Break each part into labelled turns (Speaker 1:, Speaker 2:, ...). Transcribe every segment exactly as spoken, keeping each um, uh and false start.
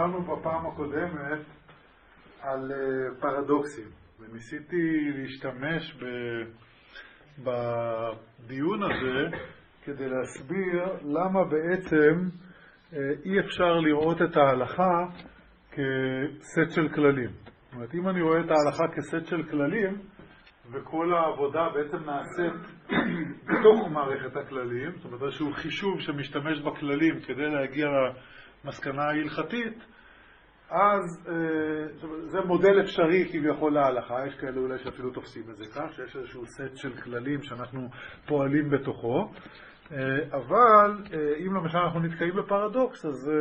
Speaker 1: דיברנו בפעם הקודמת על פרדוקסים, וניסיתי להשתמש בדיון הזה כדי להסביר למה בעצם אי אפשר לראות את ההלכה כסט של כללים. זאת אומרת, אם אני רואה את ההלכה כסט של כללים, וכל העבודה בעצם נעשית בתוך מערכת הכללים, זאת אומרת, איזשהו חישוב שמשתמש בכללים כדי להגיע למסקנה ההלכתית, אז זה מודל אפשרי כביכול להלכה. יש כאלה אולי שאפילו תופסים את זה כך, שיש איזשהו סט של כללים שאנחנו פועלים בתוכו, אבל אם למשל אנחנו נתקעים בפרדוקס, אז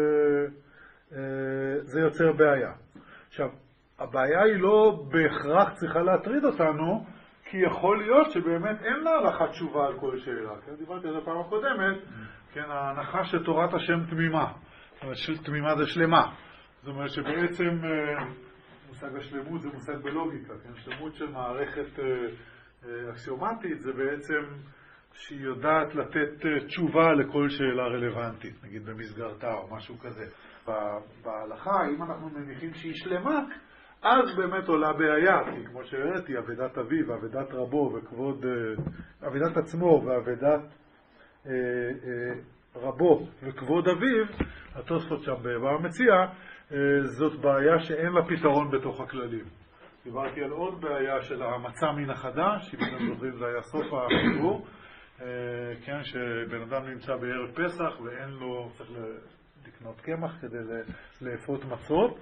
Speaker 1: זה יוצר בעיה. עכשיו, הבעיה היא לא בהכרח צריכה להטריד אותנו, כי יכול להיות שבאמת אין להלכה תשובה על כל שאלה. כן? דיברתי על זה פעם הקודמת, כן, ההנחה שתורת השם תמימה. זאת אומרת, תמימה זה שלמה. זאת אומרת שבעצם מושג השלמות זה מושג בלוגיקה. כן? שלמות של מערכת אקסיומטית זה בעצם שהיא יודעת לתת תשובה לכל שאלה רלוונטית, נגיד במסגרתה או משהו כזה. בהלכה, אם אנחנו מניחים שהיא שלמה, אז באמת עולה בעיה, כי כמו שהראיתי, עבודת אביו, עבודת רבו וכבוד, עבודת עצמו ועבודת אה, אה, רבו וכבוד אביו, התוספות שם בבר מציע, אה, זאת בעיה שאין לה פתרון בתוך הכללים. דיברתי על עוד בעיה של המצא מן החדש, אם אתם זוכרים זה היה סוף החיבור, אה, כן, שבן אדם נמצא בערב פסח ואין לו, צריך לקנות קמח כדי לאפות מצות.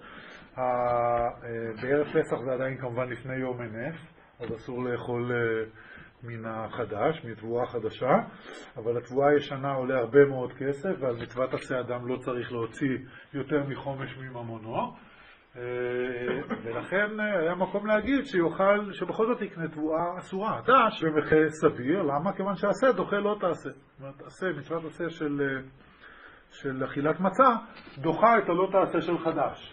Speaker 1: בערב פסח זה עדיין כמובן לפני יום הנף, אז אסור לאכול מן החדש, מתבואה חדשה, אבל התבואה הישנה עולה הרבה מאוד כסף, ועל מצוות עשה אדם לא צריך להוציא יותר מחומש מממונו, ולכן היה מקום להגיד שיוכל, שבכל זאת יקנה תבואה אסורה, דש במחיר סביר. למה? כיוון שעשה דוחה לא תעשה. זאת אומרת, עשה, מצוות עשה של, של אכילת מצה, דוחה את הלא תעשה של חדש.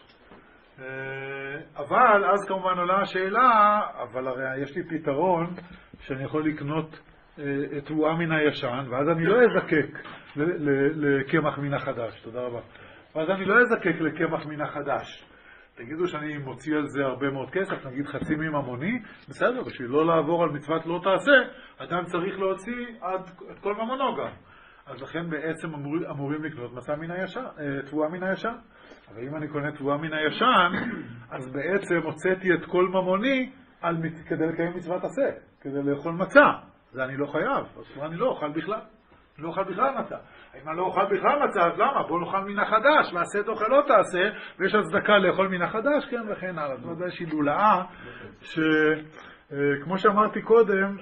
Speaker 1: אבל אז כמובן עולה השאלה, אבל הרי יש לי פתרון שאני יכול לקנות תבואה מן הישן, ואז אני לא אזקק לקמח מן החדש. תודה רבה. ואז אני לא אזקק לקמח מן החדש. תגידו שאני מוציא על זה הרבה מאוד כסף, נגיד חצי מממוני, בסדר, בשביל לא לעבור על מצוות לא תעשה, אדם צריך להוציא עד את כל ממונו גם. אז לכן בעצם אמור, אמורים לקנות מצה מן הישן, תבואה מן הישן. אבל אם אני קונה תבואה מן הישן, אז בעצם הוצאתי את כל ממוני על, כדי לקיים מצוות עשה, כדי לאכול מצה. זה אני לא חייב, אז אני לא אוכל בכלל. לא אוכל בכלל מצה. אם אני לא אוכל בכלל מצה, אז למה? בוא נאכל מן החדש, ועשה תאכל לא תעשה, ויש הצדקה לאכול מן החדש, כן, וכן הלאה. זאת אומרת, זה איזושהי לולאה, שכמו שאמרתי קודם,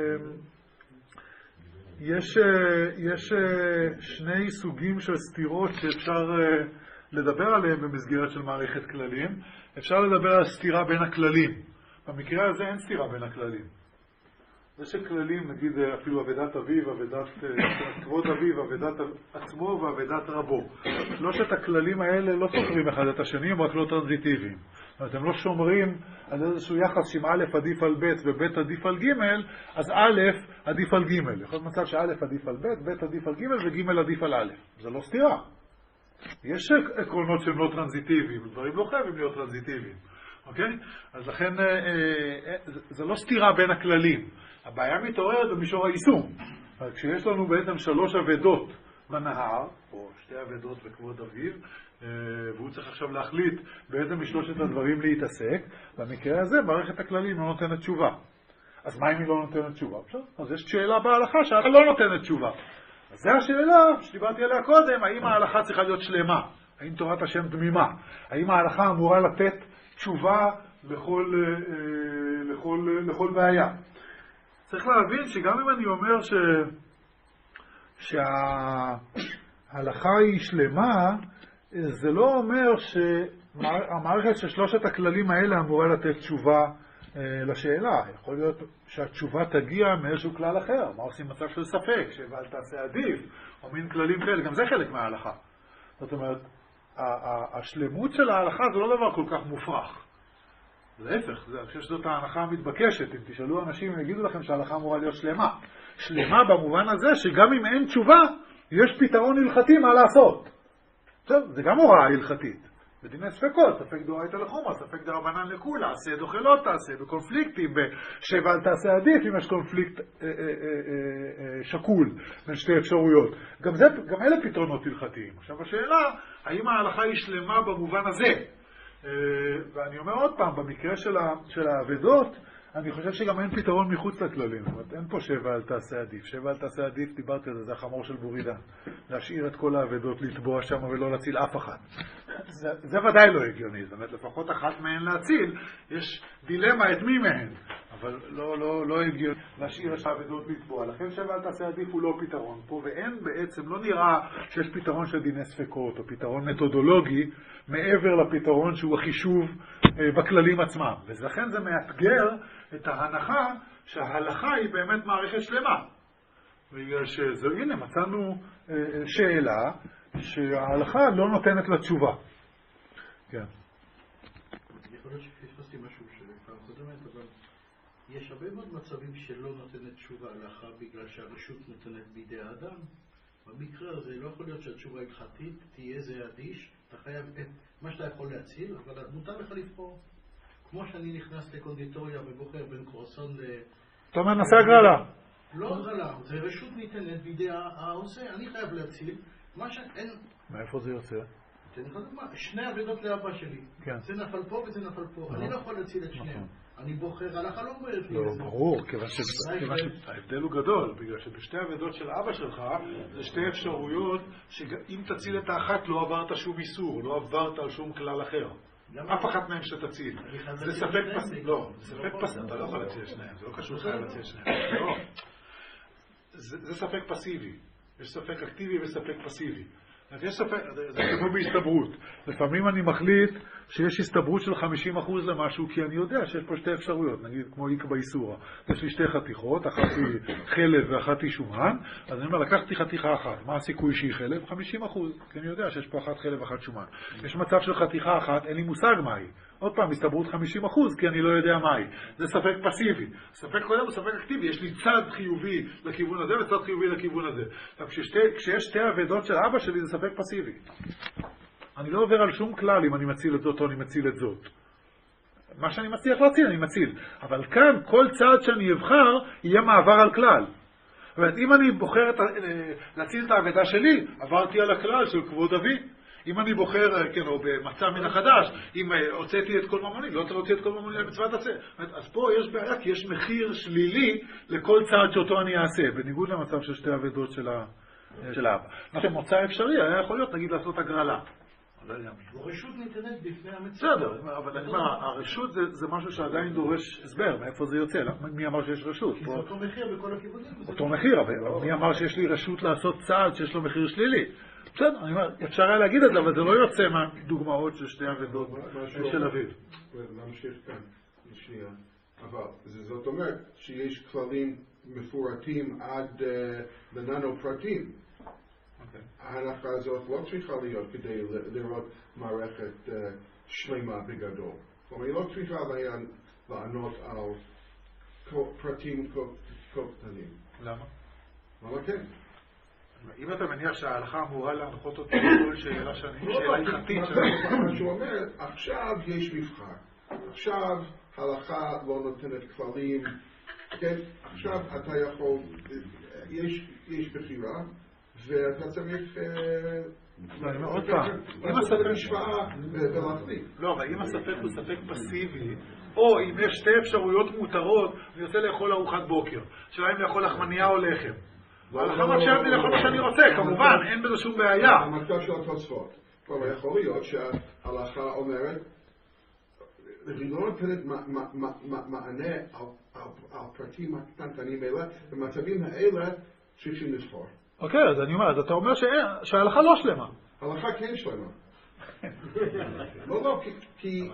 Speaker 1: יש, יש שני סוגים של סתירות שאפשר לדבר עליהם במסגרת של מערכת כללים. אפשר לדבר על סתירה בין הכללים. במקרה הזה אין סתירה בין הכללים. זה שכללים, נגיד אפילו עבודת אביו, עבודת כבוד אביו, עבודת עצמו ועבודת רבו. שלושת הכללים האלה לא סותרים אחד את השני, הם רק לא טרנזיטיביים. זאת אומרת, הם לא שומרים על איזשהו יחס שאם א' עדיף על ב' וב' עדיף על ג', אז א' עדיף על ג'. יכול להיות מצב שא' עדיף על ב', ב' עדיף על ג' וג' עדיף על א'. זה לא סתירה. יש עקרונות שהם לא טרנזיטיביים, דברים לא חייבים להיות טרנזיטיביים. אוקיי? אז לכן זה לא סתירה בין הכללים. הבעיה מתעוררת במישור היישום. אז כשיש לנו בעצם שלוש עבדות בנהר, או שתי עבדות בכבוד אביו, והוא צריך עכשיו להחליט באיזה משלושת הדברים להתעסק, במקרה הזה מערכת הכללים לא נותנת תשובה. אז מה אם היא לא נותנת תשובה? אז יש שאלה בהלכה שאתה לא נותנת תשובה. אז זו השאלה שדיברתי עליה קודם, האם ההלכה צריכה להיות שלמה? האם תורת השם תמימה? האם ההלכה אמורה לתת תשובה לכל, לכל, לכל בעיה? צריך להבין שגם אם אני אומר ש... שההלכה היא שלמה, זה לא אומר שהמערכת של שלושת הכללים האלה אמורה לתת תשובה לשאלה. יכול להיות שהתשובה תגיע מאיזשהו כלל אחר. מה עושים מצב של ספק, שאל תעשה עדיף, או מין כללים כאלה. גם זה חלק מההלכה. זאת אומרת, השלמות של ההלכה זה לא דבר כל כך מופרך. להפך, אני חושב שזאת ההנחה המתבקשת. אם תשאלו אנשים, הם יגידו לכם שההלכה אמורה להיות שלמה. שלמה במובן הזה שגם אם אין תשובה, יש פתרון הלכתי מה לעשות. טוב, זה גם הוראה הלכתית. בדיני ספקות, ספק דאורייתא לחומרא, ספק דרבנן לכולה, עשה דוחה לא תעשה, בקונפליקטים, בשבע אל תעשה עדיף אם יש קונפליקט אה, אה, אה, אה, שקול בין שתי אפשרויות. גם, זה, גם אלה פתרונות הלכתיים. עכשיו השאלה, האם ההלכה היא שלמה במובן הזה? אה, ואני אומר עוד פעם, במקרה של, ה, של האבדות, אני חושב שגם אין פתרון מחוץ לכללים. זאת אומרת, אין פה שבע אל תעשה עדיף. שבע אל תעשה עדיף, דיברתי על זה, זה החמור של בורידן. להשאיר את כל האבדות, לטבוע שם ולא להציל אף אחת. זה, זה ודאי לא הגיוני. זאת אומרת, לפחות אחת מהן להציל, יש דילמה את מי מהן. אבל לא, לא, לא הגיוני להשאיר את האבדות לטבוע. לכן שבע אל תעשה עדיף הוא לא פתרון פה, ואין בעצם, לא נראה שיש פתרון של דיני ספקות, או פתרון מתודולוגי, מעבר לפתרון שהוא החישוב אה, בכללים עצמם. ולכן זה מאתגר את ההנחה שההלכה היא באמת מערכת שלמה. בגלל שזו, הנה, מצאנו אה, שאלה שההלכה לא נותנת לה תשובה. כן.
Speaker 2: יכול להיות שפספסתי משהו שפעם קודמת, אבל יש הרבה מאוד מצבים שלא נותנת תשובה להלכה בגלל שהרשות נותנת בידי האדם. במקרה הזה לא יכול להיות שהתשובה הלכתית תהיה זה אדיש, אתה חייב את מה שאתה יכול להציל, אבל מותר לך לבחור. כמו שאני נכנס לקונדיטוריה ובוחר בין קרואסון ל...
Speaker 1: אתה אומר, נעשה הגרלה.
Speaker 2: לא הגרלה, זה רשות ניתנת בידי העושה, אני חייב להציל, מה שאין...
Speaker 1: מאיפה זה יוצא?
Speaker 2: תן לך דוגמה, שני עבדות לאבא שלי.
Speaker 1: כן.
Speaker 2: זה נפל פה וזה נפל פה, אני לא יכול להציל את שניהם. אני בוחר, הלכה לא אומרת לי
Speaker 1: לא,
Speaker 2: את זה.
Speaker 1: ברור, כיוון שההבדל הוא גדול, בגלל שבשתי עבדות של אבא שלך, זה שתי אפשרויות שאם תציל את האחת לא עברת שום איסור, לא עברת על שום כלל אחר. אף אחת מהם שתציל. זה ספק פסיבי. לא, זה ספק פסיבי. אתה לא יכול להציל שניהם, זה לא קשור לך להציל שניהם. לא. זה ספק פסיבי. יש ספק אקטיבי וספק פסיבי. יש ספק, זה כמו בהסתברות. לפעמים אני מחליט שיש הסתברות של חמישים אחוז למשהו, כי אני יודע שיש פה שתי אפשרויות, נגיד כמו איק באיסורה. יש לי שתי חתיכות, אחת היא חלב ואחת היא שומן, אז אני אומר, לקחתי חתיכה אחת, מה הסיכוי שהיא חלב? חמישים אחוז, כי אני יודע שיש פה אחת חלב ואחת שומן. יש מצב של חתיכה אחת, אין לי מושג מה היא. עוד פעם, הסתברות חמישים אחוז, כי אני לא יודע מה היא. זה ספק פסיבי. ספק קודם הוא ספק אקטיבי. יש לי צד חיובי לכיוון הזה וצד חיובי לכיוון הזה. כששתי, כשיש שתי עבדות של אבא שלי, זה ספק פסיבי. אני לא עובר על שום כלל אם אני מציל את זאת או אני מציל את זאת. מה שאני מצליח להציל, אני מציל. אבל כאן, כל צעד שאני אבחר, יהיה מעבר על כלל. זאת אומרת, אם אני בוחר את, להציל את העבדה שלי, עברתי על הכלל של כבוד אבי. אם אני בוחר, כן, או במצב מן החדש, אם הוצאתי את כל ממוני, לא צריך להוציא את כל ממוני למצוות עשה. אז פה יש בעיה, כי יש מחיר שלילי לכל צעד שאותו אני אעשה, בניגוד למצב של שתי עבדות של האבא. מה שמוצא אפשרי, היה יכול להיות, נגיד, לעשות הגרלה.
Speaker 2: הרשות ניתנת בפני המצב.
Speaker 1: בסדר, אבל אני אומר, הרשות זה משהו שעדיין דורש הסבר, מאיפה זה יוצא? מי אמר שיש רשות?
Speaker 2: כי זה אותו מחיר בכל הכיוונים.
Speaker 1: אותו מחיר, אבל מי אמר שיש לי רשות לעשות צעד שיש לו מחיר שלילי? בסדר, אני אומר, אפשר היה להגיד את זה, אבל זה לא יוצא מהדוגמאות של שתי עבדות של אביב.
Speaker 3: נמשיך כאן, שנייה. אבל זאת אומרת שיש כללים מפורטים עד לננו פרטים. ההנחה הזאת לא צריכה להיות כדי לראות מערכת שלמה בגדול. כלומר, היא לא צריכה לענות על פרטים כה קטנים.
Speaker 1: למה?
Speaker 3: למה כן?
Speaker 1: אם אתה מניח שההלכה אמורה להנחות אותי כל שאלה שאלה הלכתית
Speaker 3: מה שהוא אומר, עכשיו יש מבחר. עכשיו ההלכה לא נותנת כללים. כן, עכשיו אתה יכול, יש בחירה, ואתה צריך
Speaker 1: עוד פעם, אם
Speaker 3: הספק השוואה ולהחליט.
Speaker 1: לא, אבל אם הספק הוא ספק פסיבי, או אם יש שתי אפשרויות מותרות, אני רוצה לאכול ארוחת בוקר. שאלה אם לאכול לחמניה או לחם. ההלכה מאפשרת לי לאכול מה שאני רוצה, כמובן, אין בזה שום בעיה.
Speaker 3: המצב של התוספות. כלומר, יכול להיות שההלכה אומרת, היא לא נותנת מענה על פרטים הקטנטנים האלה, במצבים האלה צריכים לבחור.
Speaker 1: אוקיי, אז אני אומר, אז אתה אומר שההלכה לא שלמה.
Speaker 3: ההלכה כן שלמה. לא, לא, כי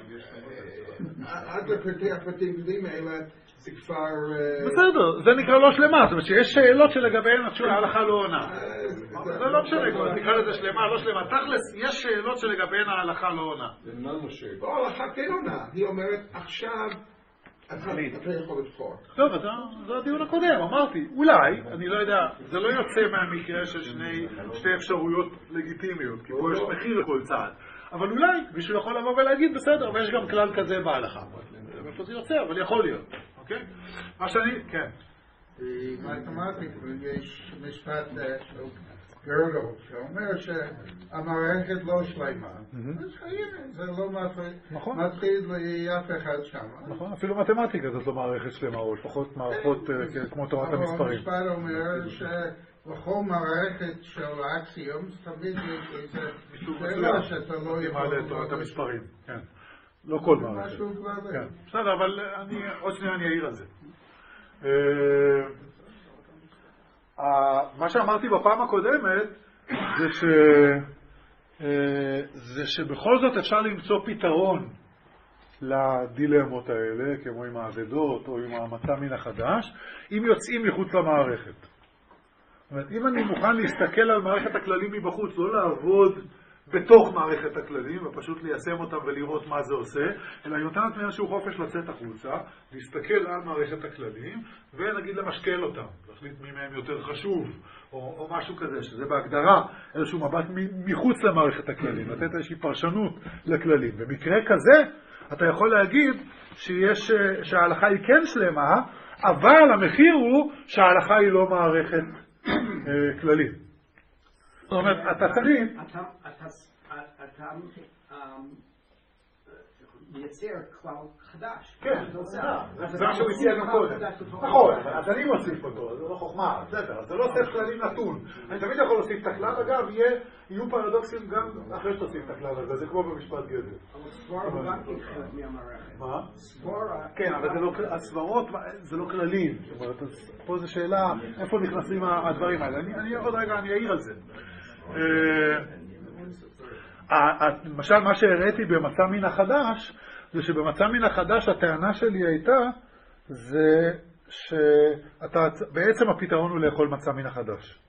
Speaker 3: עד לפרטי הפרטים גדולים האלה זה כבר...
Speaker 1: בסדר, זה נקרא לא שלמה, זאת אומרת שיש שאלות שלגביהן ההלכה לא עונה. זה לא משנה, כבר תקרא לזה שלמה, לא שלמה. תכלס, יש שאלות שלגביהן ההלכה לא עונה.
Speaker 3: לא, ההלכה כן עונה. היא אומרת, עכשיו אתה יכול לבחור.
Speaker 1: טוב, זה הדיון הקודם, אמרתי, אולי, אני לא יודע, זה לא יוצא מהמקרה של שתי אפשרויות לגיטימיות, כי פה יש מחיר לכל צעד. אבל אולי מישהו יכול לבוא ולהגיד, בסדר, ויש גם כלל כזה בהלכה. איפה זה יוצא, אבל יכול להיות. אוקיי? מה שאני, כן.
Speaker 2: במתמטיקה יש משפט של גרגל, שאומר שהמערכת לא שלמה. זה לא מתחיל לאף אחד שם.
Speaker 1: נכון, אפילו מתמטיקה זאת לא מערכת שלמה, או לפחות מערכות כמו תורת המספרים.
Speaker 2: אבל המשפט אומר שבכל מערכת של האקסיום, תמיד יש איזה שאלה שאתה לא יכול...
Speaker 1: מעלה תורת המספרים, כן. לא כל מערכת.
Speaker 2: משהו כזה.
Speaker 1: כן, בסדר, אבל עוד שנייה אני אעיר על זה. מה שאמרתי בפעם הקודמת זה ש... זה שבכל זאת אפשר למצוא פתרון לדילמות האלה, כמו עם האבדות או עם המצע מן החדש, אם יוצאים מחוץ למערכת. זאת אומרת, אם אני מוכן להסתכל על מערכת הכללים מבחוץ, לא לעבוד בתוך מערכת הכללים ופשוט ליישם אותם ולראות מה זה עושה, אלא היא נותנת מאיזשהו חופש לצאת החוצה, להסתכל על מערכת הכללים ונגיד למשקל אותם, להחליט מי מהם יותר חשוב או, או משהו כזה, שזה בהגדרה איזשהו מבט מחוץ למערכת הכללים, לתת איזושהי פרשנות לכללים. במקרה כזה אתה יכול להגיד שיש, שההלכה היא כן שלמה, אבל המחיר הוא שההלכה היא לא מערכת כללים. זאת אומרת, אתה צריך...
Speaker 4: אתה מייצר כלל חדש.
Speaker 1: כן, זה מה שהוא הציע גם קודם. נכון, אז אני מוסיף אותו, זה לא חוכמה, בסדר, זה לא אוסף כללים נתון. אני תמיד יכול להוסיף את הכלל, אגב, יהיו פרדוקסים גם אחרי שתוסיף את הכלל הזה, זה כמו במשפט גדול.
Speaker 4: אבל סבורה גם כן חלק מהמערכת.
Speaker 1: מה?
Speaker 4: סבורה...
Speaker 1: כן, אבל הסברות זה לא כללים. פה זו שאלה, איפה נכנסים הדברים האלה. אני עוד רגע, אני אעיר על זה. למשל, מה שהראיתי במצע מן החדש, זה שבמצע מן החדש הטענה שלי הייתה, זה שבעצם הפתרון הוא לאכול מצע מן החדש.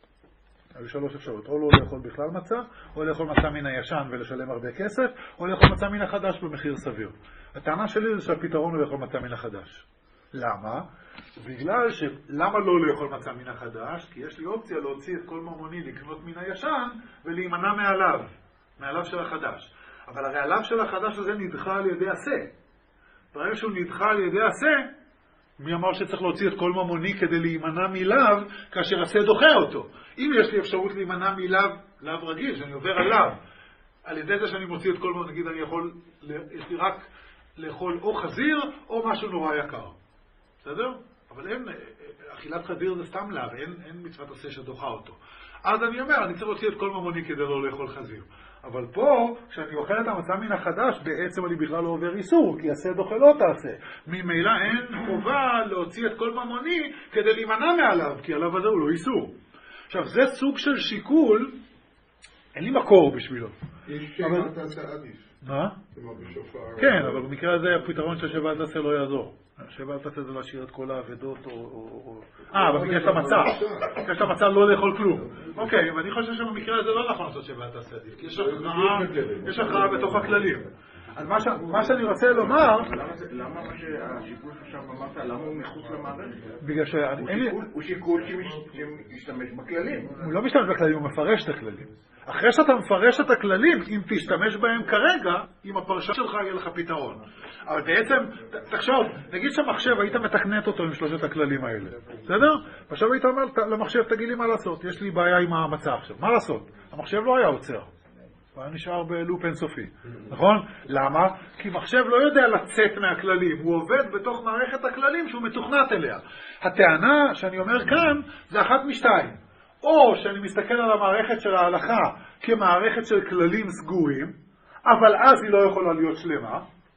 Speaker 1: היו שלוש אפשרות, או לא לאכול בכלל מצע, או לאכול מצע מן הישן ולשלם הרבה כסף, או לאכול מצע מן החדש במחיר סביר. הטענה שלי זה שהפתרון הוא לאכול מצע מן החדש. למה? בגלל שלמה לא לאכול מצע מן החדש? כי יש לי אופציה להוציא את כל ממוני, לקנות מן הישן ולהימנע מעליו, מעליו של החדש. אבל הרי עליו של החדש הזה נדחה על ידי עשה. ברגע שהוא נדחה על ידי עשה, מי אמר שצריך להוציא את כל ממוני כדי להימנע מלאו כאשר עשה דוחה אותו? אם יש לי אפשרות להימנע מלאו, לאו רגיל, שאני עובר עליו, על ידי זה שאני מוציא את כל ממוני, נגיד אני יכול, יש לי רק לאכול או חזיר או משהו נורא יקר. בסדר? אבל אין, אכילת חזיר זה סתם לאו, אין, אין מצוות עשה שדוחה אותו. אז אני אומר, אני צריך להוציא את כל ממוני כדי לא לאכול חזיר. אבל פה, כשאני אוכל את המצע מן החדש, בעצם אני בכלל לא עובר איסור, כי עשה דוחה לא תעשה. ממילא אין חובה להוציא את כל ממוני כדי להימנע מעליו, כי עליו הזה הוא לא איסור. עכשיו, זה סוג של שיקול, אין לי מקור בשבילו.
Speaker 3: יש שבעת עשה עדיף.
Speaker 1: מה?
Speaker 3: כמו בשופר.
Speaker 1: כן, אבל במקרה הזה הפתרון של שבעת עשה לא יעזור. שבעת עשה זה להשאיר את כל האבדות או... אה, במקרה של המצע. במקרה של המצע לא לאכול כלום. אוקיי, ואני חושב שבמקרה הזה לא נכון לעשות שבעת עשה עדיף, כי יש הכרעה בתוך הכללים. אז מה שאני רוצה לומר...
Speaker 5: למה השיקול ששם אמרת, למה הוא מחוץ למערכת?
Speaker 1: בגלל ש...
Speaker 5: הוא שיקול שמשתמש בכללים.
Speaker 1: הוא לא משתמש בכללים, הוא מפרש את הכללים. אחרי שאתה מפרש את הכללים, אם תשתמש בהם כרגע, עם הפרשה שלך יהיה לך פתרון. אבל בעצם, תחשוב, נגיד שהמחשב היית מתכנת אותו עם שלושת הכללים האלה. בסדר? עכשיו היית אומר למחשב, תגיד לי מה לעשות, יש לי בעיה עם המצע עכשיו. מה לעשות? המחשב לא היה עוצר. הוא היה נשאר בלופ אינסופי. נכון? למה? כי מחשב לא יודע לצאת מהכללים. הוא עובד בתוך מערכת הכללים שהוא מתוכנת אליה. הטענה שאני אומר כאן, זה אחת משתיים. או שאני מסתכל על המערכת של ההלכה כמערכת של כללים סגורים, אבל אז היא לא יכולה להיות שלמה,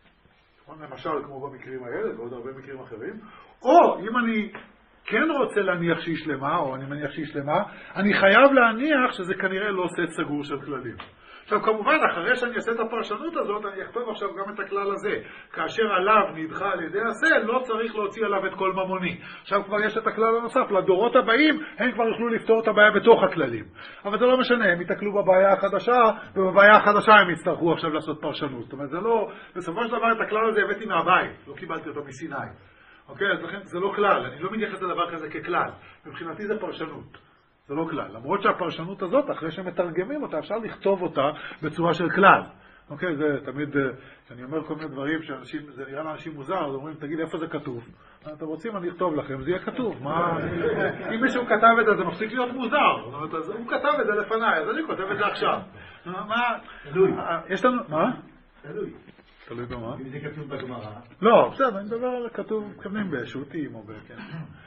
Speaker 1: למשל כמו במקרים האלה ועוד הרבה מקרים אחרים, או אם אני כן רוצה להניח שהיא שלמה, או אני מניח שהיא שלמה, אני חייב להניח שזה כנראה לא סט סגור של כללים. עכשיו כמובן, אחרי שאני אעשה את הפרשנות הזאת, אני אכתוב עכשיו גם את הכלל הזה. כאשר עליו נדחה על ידי עשה, לא צריך להוציא עליו את כל ממוני. עכשיו כבר יש את הכלל הנוסף. לדורות הבאים, הם כבר יוכלו לפתור את הבעיה בתוך הכללים. אבל זה לא משנה, הם יתקלו בבעיה החדשה, ובבעיה החדשה הם יצטרכו עכשיו לעשות פרשנות. זאת אומרת, זה לא... בסופו של דבר את הכלל הזה הבאתי מהבית, לא קיבלתי אותו מסיני. אוקיי? אז לכן זה לא כלל. אני לא מתייחס לדבר כזה ככלל. מבחינתי זה פרשנות. זה לא כלל. למרות שהפרשנות הזאת, אחרי שמתרגמים אותה, אפשר לכתוב אותה בצורה של כלל. אוקיי, זה תמיד, כשאני אומר כל מיני דברים שאנשים, זה נראה לאנשים מוזר, אז אומרים, תגיד, איפה זה כתוב? אתם רוצים, אני אכתוב לכם, זה יהיה כתוב. מה... אם מישהו כתב את זה, זה מפסיק להיות מוזר. זאת אומרת, אז הוא כתב את זה לפניי, אז אני כותב את זה עכשיו. מה? תלוי. יש לנו... מה?
Speaker 2: תלוי.
Speaker 1: תלוי במה?
Speaker 2: אם זה כתוב בגמרא.
Speaker 1: לא, בסדר, אני מדבר על כתוב, מתכוונים בשו"תים או בכן.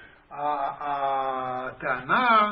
Speaker 1: הטענה...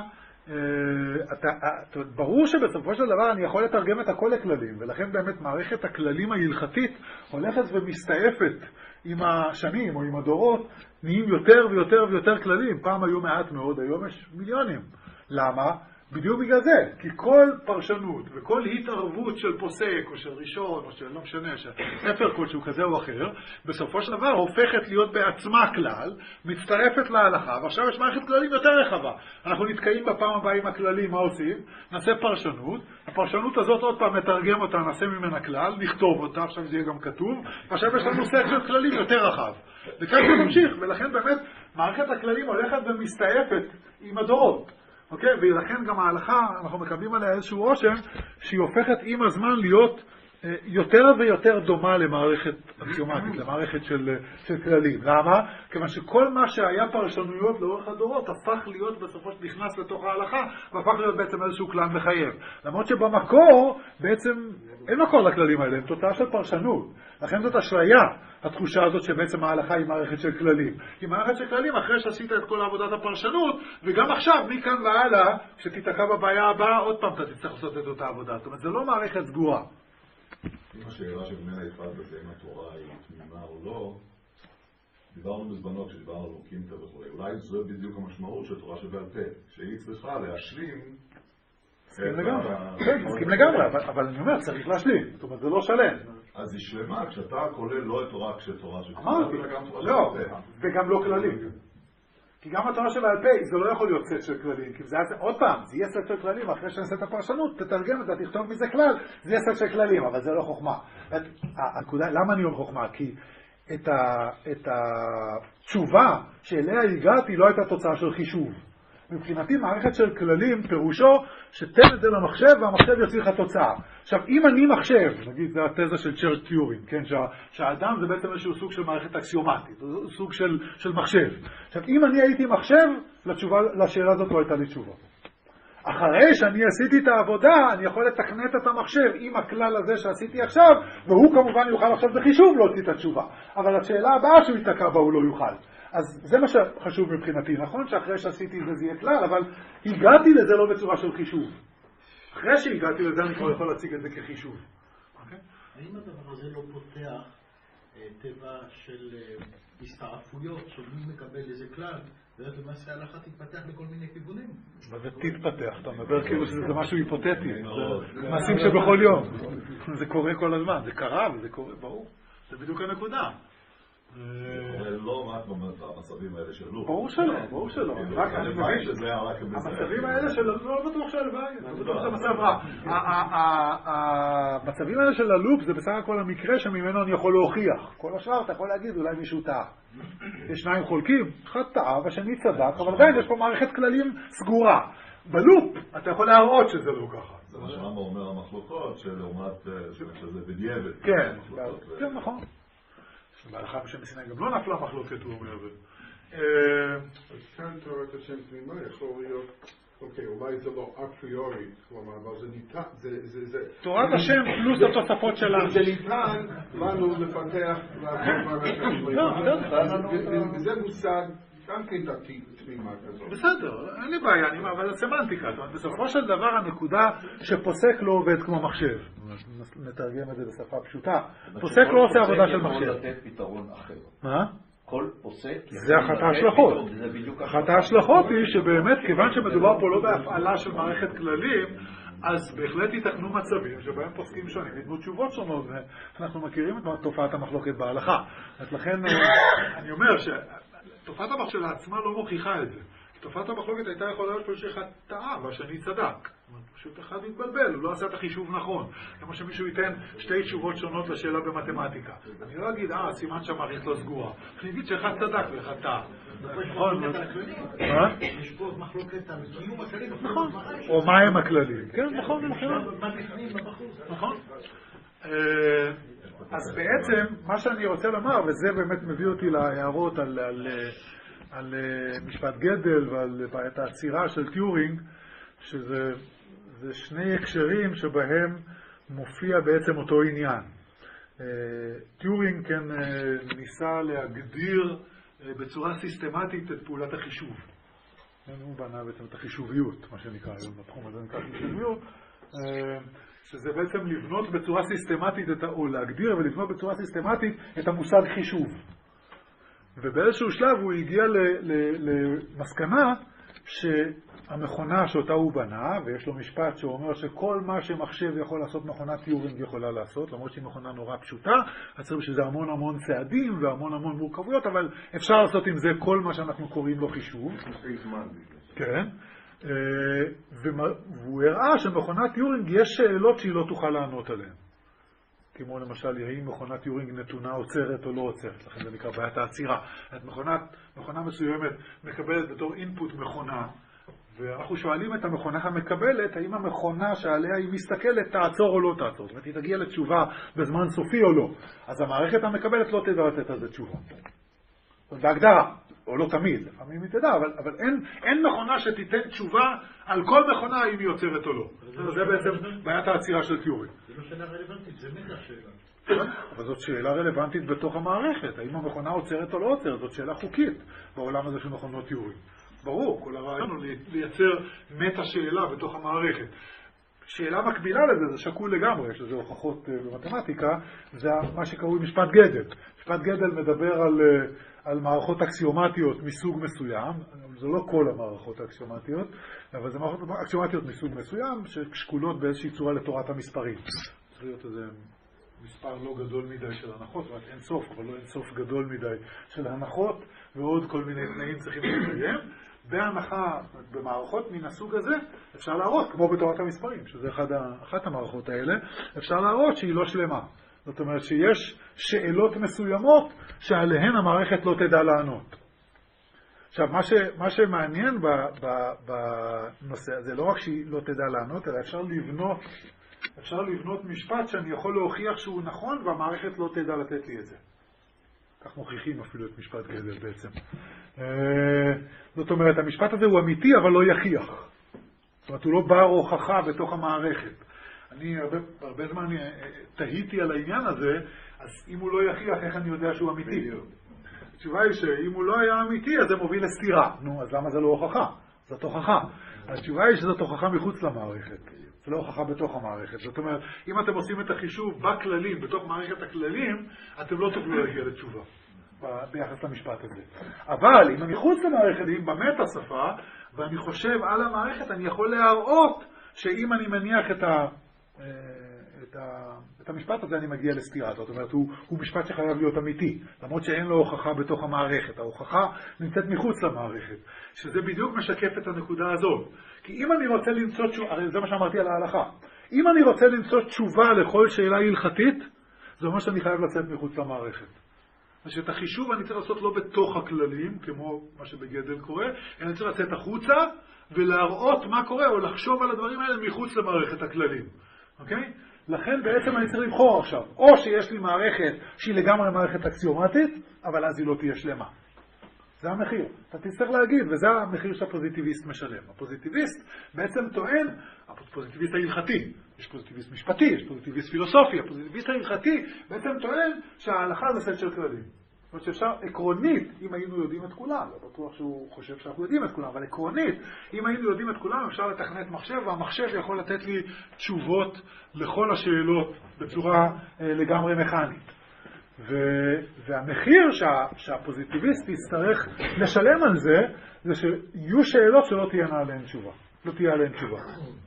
Speaker 1: ברור שבסופו של דבר אני יכול לתרגם את הכל לכללים, ולכן באמת מערכת הכללים ההלכתית הולכת ומסתעפת עם השנים או עם הדורות, נהיים יותר ויותר ויותר כללים. פעם היו מעט מאוד, היום יש מיליונים. למה? בדיוק בגלל זה, כי כל פרשנות וכל התערבות של פוסק או של ראשון או של לא משנה, של ספר כלשהו כזה או אחר, בסופו של דבר הופכת להיות בעצמה כלל, מצטרפת להלכה, ועכשיו יש מערכת כללים יותר רחבה. אנחנו נתקעים בפעם הבאה עם הכללים, מה עושים? נעשה פרשנות, הפרשנות הזאת עוד פעם נתרגם אותה, נעשה ממנה כלל, נכתוב אותה, עכשיו זה יהיה גם כתוב, ועכשיו יש לנו סט של כללים יותר רחב. וכך זה ממשיך, ולכן באמת מערכת הכללים הולכת ומסתעפת עם הדורות. אוקיי? ולכן גם ההלכה, אנחנו מקבלים עליה איזשהו רושם, שהיא הופכת עם הזמן להיות אה, יותר ויותר דומה למערכת אקסיומטית, למערכת של, של כללים. למה? כיוון שכל מה שהיה פרשנויות לאורך הדורות, הפך להיות בסופו של נכנס לתוך ההלכה, והפך להיות בעצם איזשהו כלל מחייב. למרות שבמקור, בעצם אין מקור לכללים האלה, הם תוצאה של פרשנות. לכן זאת אשליה, התחושה הזאת שבעצם ההלכה היא מערכת של כללים. היא מערכת של כללים אחרי שעשית את כל עבודת הפרשנות, וגם עכשיו, מכאן והלאה, כשתיתקע בבעיה הבאה, עוד פעם אתה תצטרך לעשות את אותה עבודה. זאת אומרת, זה לא מערכת סגורה.
Speaker 6: אם השאלה שבמנה יפעל בזה, אם התורה היא תמימה או לא, דיברנו בזמנות כשדיברנו על לוקימתא וכו'. אולי זו בדיוק המשמעות של תורה שבעל פה, שהיא צריכה להשלים...
Speaker 1: מסכים לגמרי. כן, מסכים לגמרי, אבל אני אומר, צריך להשלים. זאת אומרת, זה לא שלם.
Speaker 6: אז היא שלמה כשאתה כולל לא את תורה כשתורה שבעל פה.
Speaker 1: אמרתי, לא, וגם לא כללים. כי גם התורה שבעל פה, זה לא יכול להיות סט של כללים. כי זה עוד פעם, זה יהיה סט של כללים, אחרי שנעשה את הפרשנות, תתרגם את זה, תכתוב מזה כלל, זה יהיה סט של כללים, אבל זה לא חוכמה. הנקודה, למה אני אומר חוכמה? כי את התשובה שאליה הגעתי לא הייתה תוצאה של חישוב. מבחינתי מערכת של כללים פירושו שתן את זה למחשב והמחשב יוציא לך תוצאה. עכשיו אם אני מחשב, נגיד זה התזה של צ'רץ' טיורינג, כן, שה, שהאדם זה בעצם איזשהו סוג של מערכת אקסיומטית, סוג של, של מחשב. עכשיו אם אני הייתי מחשב, לתשובה, לשאלה הזאת לא הייתה לי תשובה. אחרי שאני עשיתי את העבודה, אני יכול לתכנת את המחשב עם הכלל הזה שעשיתי עכשיו, והוא כמובן יוכל עכשיו בחישוב להוציא את התשובה. אבל השאלה הבאה שהוא יתקע בה הוא לא יוכל. אז זה מה שחשוב מבחינתי. נכון שאחרי שעשיתי את זה זה יהיה כלל, אבל הגעתי לזה לא בצורה של חישוב. אחרי שהגעתי לזה אני כבר יכול להציג את זה כחישוב.
Speaker 2: האם הדבר הזה לא פותח טבע של הסתעפויות, של מי מקבל איזה כלל, ואז למעשה ההלכה תתפתח בכל מיני כיוונים?
Speaker 1: מה זה תתפתח? אתה מדבר כאילו שזה משהו היפותטי. זה מעשים שבכל יום. זה קורה כל הזמן. זה קרה וזה קורה, ברור. זה בדיוק הנקודה.
Speaker 6: זה לא רק במצבים האלה של לופ.
Speaker 1: ברור שלא, ברור שלא. המצבים האלה של לופ, לא בטוח שהלוואי, זה בטוח שהמצב רע. המצבים האלה של הלופ זה בסך הכל המקרה שממנו אני יכול להוכיח. כל השאר אתה יכול להגיד, אולי מישהו טעה. יש שניים חולקים, אחד טעה והשני צדק, אבל עדיין יש פה מערכת כללים סגורה. בלופ אתה יכול להראות שזה לא ככה.
Speaker 6: זה מה שרמב"ם אומר המחלוקות, שלעומת שזה בדיעבד.
Speaker 1: כן, כן, נכון. בהלכה בשם מסיני גם לא נפלה מחלוקת, הוא אומר.
Speaker 3: אז כאן תורת השם תמימה יכול להיות, אוקיי, אולי זה לא אפריורי, כלומר, אבל זה ניתן, זה...
Speaker 1: תורת השם פלוס התוספות שלנו.
Speaker 3: זה ניתן לנו לפתח, לעבור מערכת תמימה. וזה מושג גם כן דתי תמימה כזאת.
Speaker 1: בסדר, אין לי בעיה, אבל זה סמנטיקה. בסופו של דבר הנקודה שפוסק לא עובד כמו מחשב. נתרגם את זה בשפה פשוטה. פוסק לא עושה עבודה של מחשב.
Speaker 7: כל לתת פתרון אחר.
Speaker 1: מה?
Speaker 7: כל פוסק...
Speaker 1: זה אחת ההשלכות. אחת ההשלכות היא שבאמת, כיוון שמדובר פה לא בהפעלה של מערכת כללים, אז בהחלט ייתכנו מצבים שבהם פוסקים שונים, יתנו תשובות שונות, ואנחנו מכירים את תופעת המחלוקת בהלכה. אז לכן אני אומר שתופעת המחלוקת שלה עצמה לא מוכיחה את זה. תופעת המחלוקת הייתה יכולה להיות שאחד טעה והשני צדק. פשוט אחד התבלבל, הוא לא עשה את החישוב נכון. כמו שמישהו ייתן שתי תשובות שונות לשאלה במתמטיקה. אני לא אגיד, אה, סימן שהמערכת לא סגורה. אני אגיד שאחד צדק ואחד טעה. נכון?
Speaker 2: יש פה מחלוקת על קיום הכללים.
Speaker 1: נכון. או מה הם הכללים. כן, נכון. נכון. אז בעצם, מה שאני רוצה לומר, וזה באמת מביא אותי להערות על, על, על משפט גדל ועל בעיית העצירה של טיורינג, שזה זה שני הקשרים שבהם מופיע בעצם אותו עניין. טיורינג כן ניסה להגדיר בצורה סיסטמטית את פעולת החישוב. הוא בנה בעצם את החישוביות, מה שנקרא היום בתחום הזה נקרא חישוביות, שזה בעצם לבנות בצורה סיסטמטית, את, או להגדיר ולבנות בצורה סיסטמטית את המושג חישוב. ובאיזשהו שלב הוא הגיע ל, ל, למסקנה שהמכונה שאותה הוא בנה, ויש לו משפט שאומר שכל מה שמחשב יכול לעשות מכונת טיורינג יכולה לעשות, למרות שהיא מכונה נורא פשוטה, אז צריך שזה המון המון צעדים והמון המון מורכבויות, אבל אפשר לעשות עם זה כל מה שאנחנו קוראים לו חישוב. כן. והוא הראה שמכונת טיורינג יש שאלות שהיא לא תוכל לענות עליהן. כמו למשל, האם מכונת טיורינג נתונה עוצרת או לא עוצרת, לכן זה נקרא בעיית העצירה. מכונה, מכונה מסוימת מקבלת בתור אינפוט מכונה, ואנחנו שואלים את המכונה המקבלת, האם המכונה שעליה היא מסתכלת תעצור או לא תעצור. זאת אומרת, היא תגיע לתשובה בזמן סופי או לא. אז המערכת המקבלת לא תדע לתת על זה תשובה. בהגדרה, או לא תמיד, לפעמים היא תדע, אבל, אבל אין, אין מכונה שתיתן תשובה על כל מכונה אם היא עוצרת או לא. זה בעצם בעיית העצירה של טיורינג.
Speaker 2: זה לא שאלה רלוונטית, זה מגה שאלה.
Speaker 1: אבל זאת שאלה רלוונטית בתוך המערכת. האם המכונה עוצרת או לא עוצרת? זאת שאלה חוקית בעולם הזה של מכונות טיורינג. ברור, כל הרעיון הוא לייצר מטה שאלה בתוך המערכת. שאלה מקבילה לזה, זה שקול לגמרי, יש לזה הוכחות במתמטיקה, זה מה שקרוי משפט גדל. משפט גדל מדבר על, על מערכות אקסיומטיות מסוג מסוים, זה לא כל המערכות האקסיומטיות, אבל זה מערכות אקסיומטיות מסוג מסוים, ששקולות באיזושהי צורה לתורת המספרים. צריך להיות איזה מספר לא גדול מדי של הנחות, רק אין סוף, אבל לא אין סוף גדול מדי של הנחות, ועוד כל מיני תנאים צריכים להתקיים. בהנחה, במערכות מן הסוג הזה, אפשר להראות, כמו בתורת המספרים, שזה אחד, אחת המערכות האלה, אפשר להראות שהיא לא שלמה. זאת אומרת שיש שאלות מסוימות שעליהן המערכת לא תדע לענות. עכשיו, מה, ש, מה שמעניין ב, ב, בנושא הזה, לא רק שהיא לא תדע לענות, אלא אפשר לבנות, אפשר לבנות משפט שאני יכול להוכיח שהוא נכון, והמערכת לא תדע לתת לי את זה. כך מוכיחים אפילו את משפט גדל בעצם. זאת אומרת, המשפט הזה הוא אמיתי, אבל לא יכיח. זאת אומרת, הוא לא בר הוכחה בתוך המערכת. אני הרבה, הרבה זמן תהיתי על העניין הזה, אז אם הוא לא יכיח, איך אני יודע שהוא אמיתי? התשובה היא שאם הוא לא היה אמיתי, אז זה מוביל לסתירה. נו, אז למה זה לא הוכחה? זאת הוכחה. התשובה היא שזאת הוכחה מחוץ למערכת. זה לא הוכחה בתוך המערכת. זאת אומרת, אם אתם עושים את החישוב בכללים, בתוך מערכת הכללים, אתם לא תוכלו להגיע לתשובה ביחס למשפט הזה. אבל אם אני חוץ למערכת, אם באמת השפה, ואני חושב על המערכת, אני יכול להראות שאם אני מניח את ה... את, ה, את המשפט הזה אני מגיע לסתירה. זאת אומרת, הוא, הוא משפט שחייב להיות אמיתי, למרות שאין לו הוכחה בתוך המערכת. ההוכחה נמצאת מחוץ למערכת, שזה בדיוק משקף את הנקודה הזאת. כי אם אני רוצה למצוא תשובה, הרי זה מה שאמרתי על ההלכה, אם אני רוצה למצוא תשובה לכל שאלה הלכתית, זה אומר שאני חייב לצאת מחוץ למערכת. שאת החישוב אני צריך לעשות לא בתוך הכללים, כמו מה שבגדל קורה, אני צריך לצאת החוצה ולהראות מה קורה, או לחשוב על הדברים האלה מחוץ למערכת הכללים. אוקיי? לכן בעצם אני צריך לבחור עכשיו, או שיש לי מערכת שהיא לגמרי מערכת אקסיומטית, אבל אז היא לא תהיה שלמה. זה המחיר. אתה תצטרך להגיד, וזה המחיר שהפוזיטיביסט משלם. הפוזיטיביסט בעצם טוען, הפוזיטיביסט ההלכתי, יש פוזיטיביסט משפטי, יש פוזיטיביסט פילוסופי, הפוזיטיביסט ההלכתי בעצם טוען שההלכה זה סט של כללים. זאת אומרת שאפשר עקרונית, אם היינו יודעים את כולם, לא בטוח שהוא חושב שאנחנו יודעים את כולם, אבל עקרונית, אם היינו יודעים את כולם, אפשר לתכנת מחשב, והמחשב יכול לתת לי תשובות לכל השאלות בצורה אה, לגמרי מכנית. ו- והמחיר שה- שהפוזיטיביסט יצטרך לשלם על זה, זה שיהיו שאלות שלא תהיינה עליהן תשובה. לא תהיה עליהן תשובה.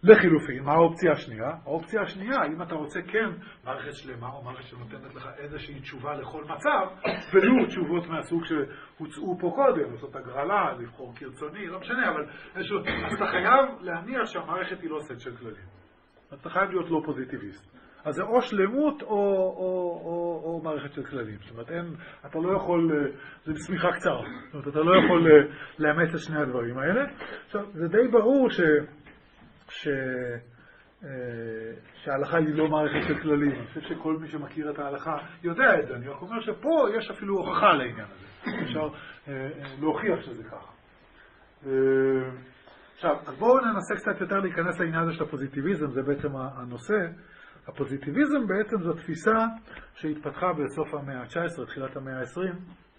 Speaker 1: לחילופין, מה האופציה השנייה? האופציה השנייה, אם אתה רוצה כן מערכת שלמה או מערכת שנותנת לך איזושהי תשובה לכל מצב, ולו תשובות מהסוג שהוצאו פה קודם, לעשות הגרלה, לבחור כרצוני, לא משנה, אבל איזשהו, אז אתה חייב להניח שהמערכת היא לא סט של כללים. אתה חייב להיות לא פוזיטיביסט. אז זה או שלמות או, או, או, או מערכת של כללים. זאת אומרת, אין, אתה לא יכול, זה בסמיכה קצרה. זאת אומרת, אתה לא יכול לאמץ את שני הדברים האלה. עכשיו, זה די ברור ש... ש... שההלכה היא לא מערכת של כללים. אני חושב שכל מי שמכיר את ההלכה יודע את זה. אני רק אומר שפה יש אפילו הוכחה לעניין הזה. אפשר להוכיח שזה ככה. עכשיו, אז בואו ננסה קצת יותר להיכנס לעניין הזה של הפוזיטיביזם, זה בעצם הנושא. הפוזיטיביזם בעצם זו תפיסה שהתפתחה בסוף המאה ה-תשע עשרה, תחילת המאה ה-עשרים,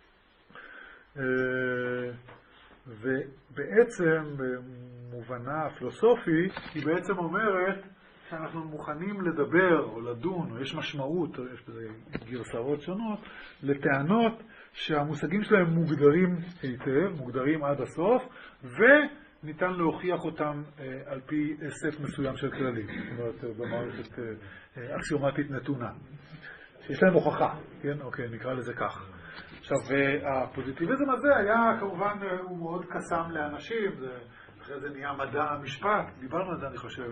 Speaker 1: ובעצם במובנה הפילוסופי היא בעצם אומרת שאנחנו מוכנים לדבר או לדון, או יש משמעות, או יש בזה גרסאות שונות, לטענות שהמושגים שלהם מוגדרים היטב, מוגדרים עד הסוף, וניתן להוכיח אותם על פי סט מסוים של כללים, זאת אומרת במערכת אקסיומטית נתונה, שיש להם הוכחה, כן? אוקיי, נקרא לזה כך. עכשיו, הפוזיטיביזם הזה היה כמובן, הוא מאוד קסם לאנשים, זה, אחרי זה נהיה מדע המשפט, דיברנו על זה אני חושב,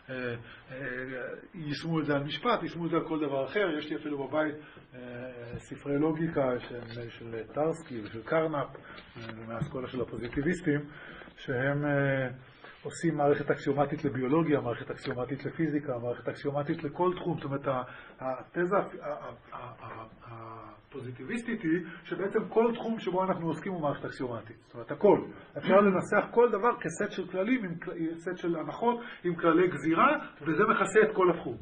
Speaker 1: יישמו את זה על משפט, יישמו את זה על כל דבר אחר, יש לי אפילו בבית ספרי לוגיקה של, של טרסקי ושל קרנפ, מהאסכולה של הפוזיטיביסטים, שהם עושים מערכת אקסיומטית לביולוגיה, מערכת אקסיומטית לפיזיקה, מערכת אקסיומטית לכל תחום. זאת אומרת, התזה הפוזיטיביסטית היא שבעצם כל תחום שבו אנחנו עוסקים הוא מערכת אקסיומטית. זאת אומרת, הכל. אפשר לנסח כל דבר כסט של כללים, עם סט של הנחות, עם כללי גזירה, וזה מכסה את כל התחום.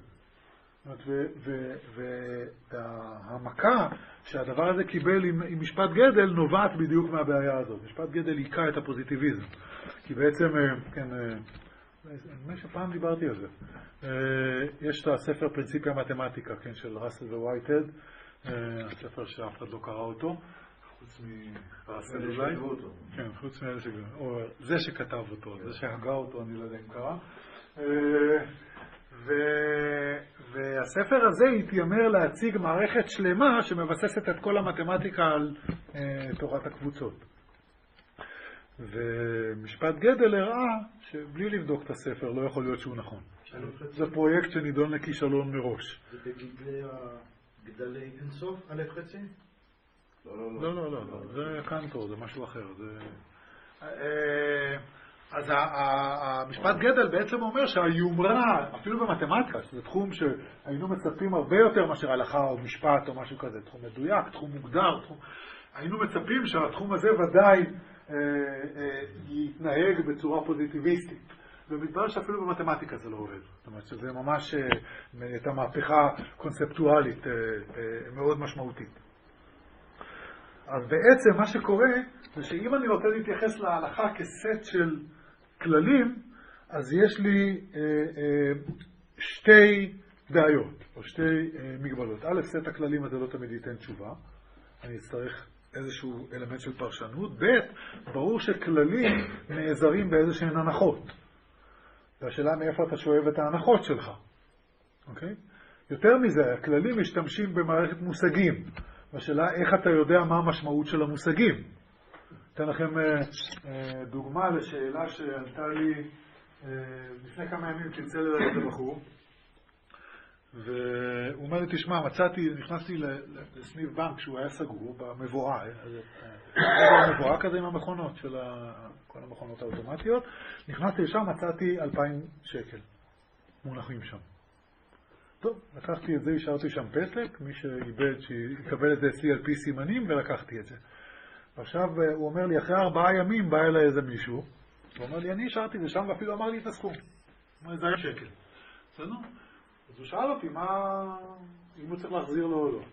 Speaker 1: והמכה שהדבר הזה קיבל עם, עם משפט גדל נובעת בדיוק מהבעיה הזאת. משפט גדל עיקה את הפוזיטיביזם. כי בעצם, כן, אני שפעם דיברתי על זה. יש את הספר פרינציפי המתמטיקה, כן, של ראסל ווייטהד, הספר שאף אחד לא קרא אותו, חוץ מראסל אולי. כן, חוץ מאלה שכתבו אותו. או זה שכתב אותו, זה שהגה אותו, אני לא יודע אם קרא. ו... והספר הזה התיימר להציג מערכת שלמה שמבססת את כל המתמטיקה על אה, תורת הקבוצות. ומשפט גדל הראה שבלי לבדוק את הספר לא יכול להיות שהוא נכון. זה פרויקט שנידון לכישלון מראש.
Speaker 2: זה בגדלי גדלי אינסוף, א' חצי?
Speaker 6: לא,
Speaker 1: לא, לא, לא, לא. זה קנטור, זה משהו אחר. זה... אז המשפט גדל בעצם אומר שהיומרה, אפילו במתמטיקה, שזה תחום שהיינו מצפים הרבה יותר מאשר הלכה או משפט או משהו כזה, תחום מדויק, תחום מוגדר, תחום... היינו מצפים שהתחום הזה ודאי אה, אה, יתנהג בצורה פוזיטיביסטית. ומתברר שאפילו במתמטיקה זה לא עובד. זאת אומרת שזה ממש אה, את המהפכה קונספטואלית אה, אה, מאוד משמעותית. אז בעצם מה שקורה זה שאם אני רוצה להתייחס להלכה כסט של כללים, אז יש לי אה, אה, שתי בעיות, או שתי אה, מגבלות. א', סט הכללים הזה לא תמיד ייתן תשובה. אני אצטרך איזשהו אלמנט של פרשנות. ב', ברור שכללים נעזרים באיזשהן הנחות. והשאלה מאיפה אתה שואב את ההנחות שלך. אוקיי? יותר מזה, הכללים משתמשים במערכת מושגים. והשאלה איך אתה יודע מה המשמעות של המושגים. אתן לכם אה, אה, דוגמה לשאלה שעלתה לי אה, לפני כמה ימים, תמצא לי את הבחור. והוא אומר לי, תשמע, מצאתי, נכנסתי לסניף בנק שהוא היה סגור במבואה, במבואה כזה עם המכונות של כל המכונות האוטומטיות, נכנסתי לשם, מצאתי אלפיים שקל מונחים שם. טוב, לקחתי את זה, השארתי שם פתק, מי שאיבד, שיקבל את זה אצלי על פי סימנים, ולקחתי את זה. עכשיו הוא אומר לי, אחרי ארבעה ימים בא אליי איזה מישהו, הוא אומר לי, אני השארתי את זה שם, ואפילו אמר לי את הסכום. הוא אומר, זה היה שקל. בסדר? אז הוא שאל אותי, מה, אם הוא צריך להחזיר לו או לא.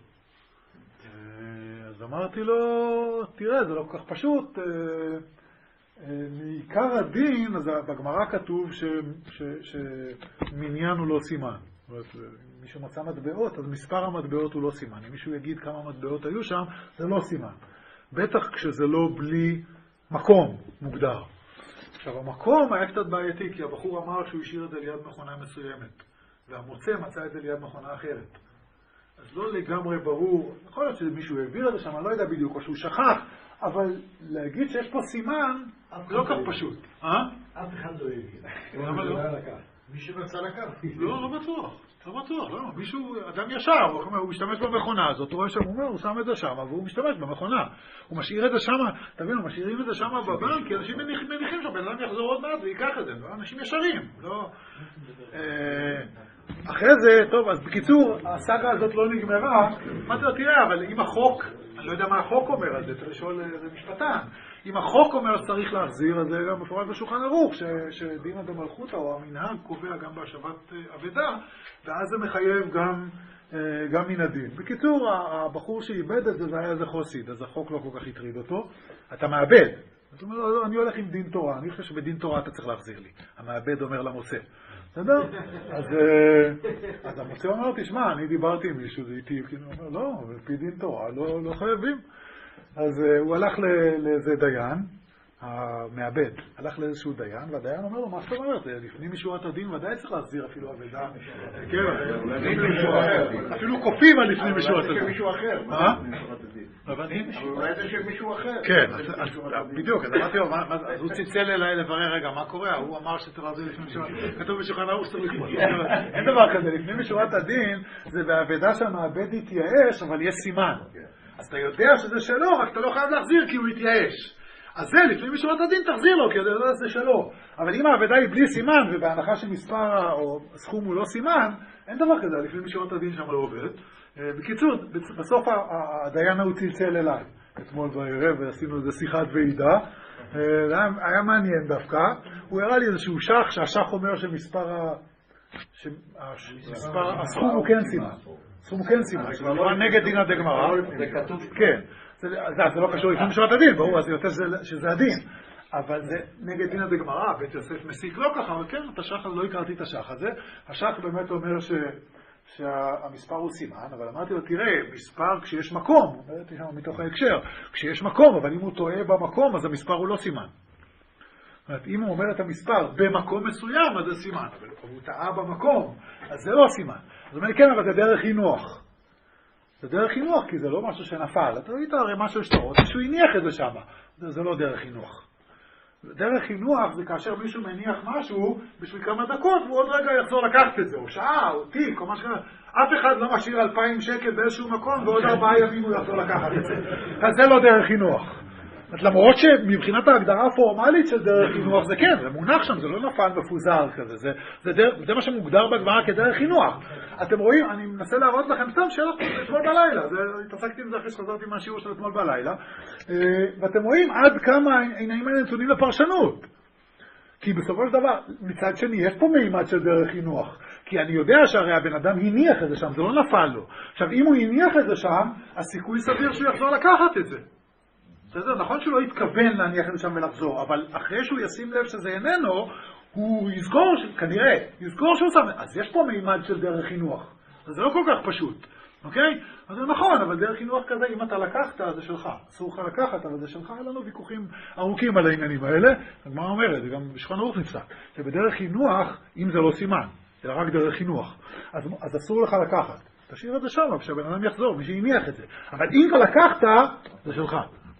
Speaker 1: אז אמרתי לו, תראה, זה לא כל כך פשוט. מעיקר הדין, אז בגמרא כתוב ש, ש, שמניין הוא לא סימן. זאת אומרת, מי שמצא מטבעות, אז מספר המטבעות הוא לא סימן. אם מישהו יגיד כמה מטבעות היו שם, זה לא סימן. בטח כשזה לא בלי מקום מוגדר. עכשיו, המקום היה קצת בעייתי, כי הבחור אמר שהוא השאיר את זה ליד מכונה מסוימת, והמוצא מצא את זה ליד מכונה אחרת. אז לא לגמרי ברור, יכול להיות שמישהו העביר את זה שם, אני לא יודע בדיוק, או שהוא שכח, אבל להגיד שיש פה סימן, לא כך פשוט. אה?
Speaker 2: אף אחד לא העביר.
Speaker 1: למה לא?
Speaker 2: מי שרצה לקח.
Speaker 1: לא, לא בטוח. לא בטוח, לא. מישהו, אדם ישר, הוא משתמש במכונה הזאת, הוא רואה שם, הוא אומר, הוא שם את זה שם, והוא משתמש במכונה. הוא משאיר את זה שם, תבינו, משאירים את זה שם בבנק, כי אנשים מניחים שם, בן אדם יחזור עוד מעט ויקח את זה. אנשים ישרים, לא... אחרי זה, טוב, אז בקיצור, הסאגה הזאת לא נגמרה. מה אתה תראה, אבל אם החוק, אני לא יודע מה החוק אומר על זה, צריך לשאול איזה משפטן. אם החוק אומר שצריך להחזיר, אז זה גם מפורט בשולחן ערוך, שדינא דמלכותא או המנהג קובע גם בהשבת אבדה, ואז זה מחייב גם, גם מן הדין. בקיצור, הבחור שאיבד את זה, זה היה איזה חוסיד, אז החוק לא כל כך הטריד אותו. אתה מאבד. זאת אומרת, אני הולך עם דין תורה, אני חושב שבדין תורה אתה צריך להחזיר לי. המאבד אומר למוצא. בסדר? אז, אז המוצא אומר, תשמע, אני דיברתי עם מישהו, זה איתי, הוא אומר, לא, בפי דין תורה, לא, לא חייבים. אז הוא הלך לאיזה דיין, המאבד, הלך לאיזשהו דיין, והדיין אומר לו, מה זאת אומרת? לפני משורת הדין ודאי צריך להחזיר אפילו אבדה. אפילו קופים על לפני משורת הדין.
Speaker 5: מישהו אחר.
Speaker 1: מה?
Speaker 5: אולי זה של מישהו אחר.
Speaker 1: כן, בדיוק, אז אמרתי לו, אז הוא צלצל אליי לברר, רגע, מה קורה? הוא אמר שצריך להחזיר לפני משורת הדין. כתוב בשולחן ערוך שצריך לקבוע. אין דבר כזה, לפני משורת הדין, זה באבדה שהמאבד יתייאש, אבל יש סימן. אז אתה יודע שזה שלו, רק אתה לא חייב להחזיר כי הוא יתייאש. אז זה, לפני משורת הדין תחזיר לו, כי אתה יודע שזה שלו. אבל אם האבדה היא בלי סימן, ובהנחה שמספר או סכום הוא לא סימן, אין דבר כזה, לפני משורת הדין שם לא עובד. בקיצור, בסוף הדיין הוא צלצל אליי. אתמול בערב ועשינו איזו שיחת ועידה. היה מעניין דווקא. הוא הראה לי איזשהו שח, שהשח אומר שמספר הסכום הוא כן סימן. סכום הוא כן סימן, שזה לא נגד דינא דגמרא.
Speaker 7: זה כתוב.
Speaker 1: כן. זה לא קשור לפני משורת הדין, ברור, אז זה יותר שזה הדין. אבל זה נגד דינא דגמרא, בית יוסף מסיק לא ככה, אבל כן, את השח הזה, לא הכרתי את השח הזה. השח באמת אומר שהמספר הוא סימן, אבל אמרתי לו, תראה, מספר כשיש מקום, אמרתי שם מתוך ההקשר, כשיש מקום, אבל אם הוא טועה במקום, אז המספר הוא לא סימן. זאת אומרת, אם הוא אומר את המספר במקום מסוים, אז זה סימן, אבל הוא טעה במקום, אז זה לא סימן. זאת אומרת, כן, אבל זה דרך חינוך. זה דרך חינוך, כי זה לא משהו שנפל. אתה ראית הרי משהו שאתה רוצה, שהוא הניח את זה שם. זה, זה לא דרך חינוך. דרך חינוך זה כאשר מישהו מניח משהו בשביל כמה דקות, והוא עוד רגע יחזור לקחת את זה, או שעה, או תיק, או משהו כזה. אף אחד לא משאיר אלפיים שקל באיזשהו מקום, ועוד ארבעה ימים הוא יחזור לקחת את זה. אז זה לא דרך חינוך. למרות שמבחינת ההגדרה הפורמלית של דרך חינוך זה כן, זה מונח שם, זה לא נפל מפוזר כזה, זה, זה, דרך, זה מה שמוגדר בגמרא כדרך חינוך. אתם רואים, אני מנסה להראות לכם סתם שאלה אתמול בלילה, זה, התעסקתי עם זה אחרי שחזרתי מהשיעור של אתמול בלילה, ואתם רואים עד כמה העניינים האלה נתונים לפרשנות. כי בסופו של דבר, מצד שני, יש פה מימד של דרך חינוך. כי אני יודע שהרי הבן אדם הניח את זה שם, זה לא נפל לו. עכשיו, אם הוא הניח את זה שם, הסיכוי סביר שהוא יחזור לקחת את זה. בסדר? נכון שהוא לא יתכוון להניח את זה שם ולחזור, אבל אחרי שהוא ישים לב שזה איננו, הוא יזכור, כנראה, יזכור שהוא שם, אז יש פה מימד של דרך חינוך. אז זה לא כל כך פשוט, אוקיי? אז זה נכון, אבל דרך חינוך כזה, אם אתה לקחת, זה שלך. אסור לך לקחת, אבל זה שלך, אין לנו ויכוחים ארוכים על העניינים האלה. אז מה אומרת? זה גם בשולחן ערוך נפסק. שבדרך חינוך, אם זה לא סימן, זה רק דרך חינוך, אז, אז אסור לך לקחת. תשאיר את זה שם, כשהבן אדם יחזור, מי שהניח את זה. אבל אם אתה לקחת, זה שלך.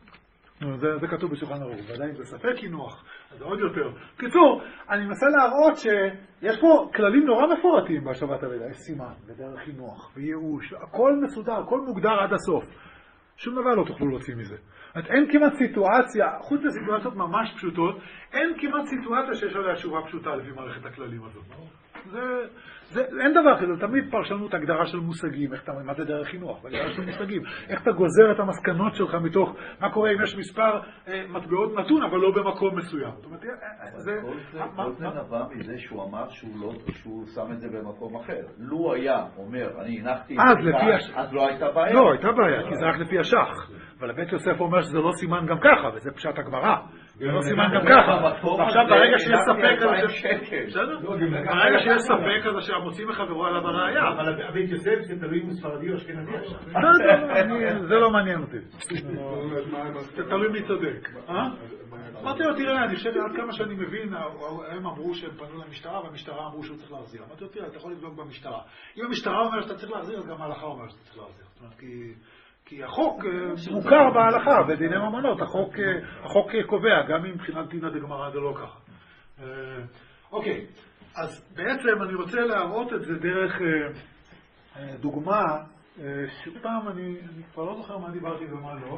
Speaker 1: זה, זה כתוב בשולחן ערוך, ועדיין זה ספק חינוך, אז עוד יותר. קיצור, אני מנסה להראות שיש פה כללים נורא מפורטים בהשבת אבדה, יש סימן, ודרך חינוך, וייאוש, הכל מסודר, הכל מוגדר עד הסוף. שום דבר לא תוכלו להוציא מזה. אין כמעט סיטואציה, חוץ לסיטואציות ממש פשוטות, אין כמעט סיטואציה שיש עליה תשובה פשוטה לפי מערכת הכללים הזאת. זה, זה, אין דבר כזה, תמיד פרשנות הגדרה של מושגים, איך אתה, מה זה דרך חינוך, הגדרה של מושגים, איך אתה גוזר את המסקנות שלך מתוך, מה קורה אם יש מספר אה, מטבעות נתון, אבל לא במקום מסוים. זאת אומרת, זה...
Speaker 7: כל זה נבע מזה שהוא אמר שהוא, לא, שהוא שם את זה במקום אחר. לו היה אומר, אני הנחתי את זה, אז לא הייתה בעיה.
Speaker 1: לא, הייתה בעיה, כי זה רק לפי השח. אבל הבית יוסף אומר שזה לא סימן גם ככה, וזה פשט הגמרא. זה לא סימן גם ככה. עכשיו ברגע שיש ספק על זה, ברגע שיש ספק על זה שהמוציא מחברו עליו הראייה.
Speaker 2: אבל הבית יוסף זה תלוי אם ספרדי או אשכנזי עכשיו.
Speaker 1: זה לא מעניין אותי. זה תלוי מי צודק. אמרתי לו, תראה, אני חושב עד כמה שאני מבין, הם אמרו שהם פנו למשטרה, והמשטרה אמרו שהוא צריך להחזיר. אמרתי לו, תראה, אתה יכול לבדוק במשטרה. אם המשטרה אומר שאתה צריך להחזיר, אז גם ההלכה אומר שאתה צריך להחזיר. זאת אומרת, כי החוק מוכר בהלכה, בדיני ממונות, החוק קובע, גם אם מבחינת דינא דגמרא זה לא ככה. אוקיי, אז בעצם אני רוצה להראות את זה דרך דוגמה, שפעם אני כבר לא זוכר מה דיברתי ומה לא,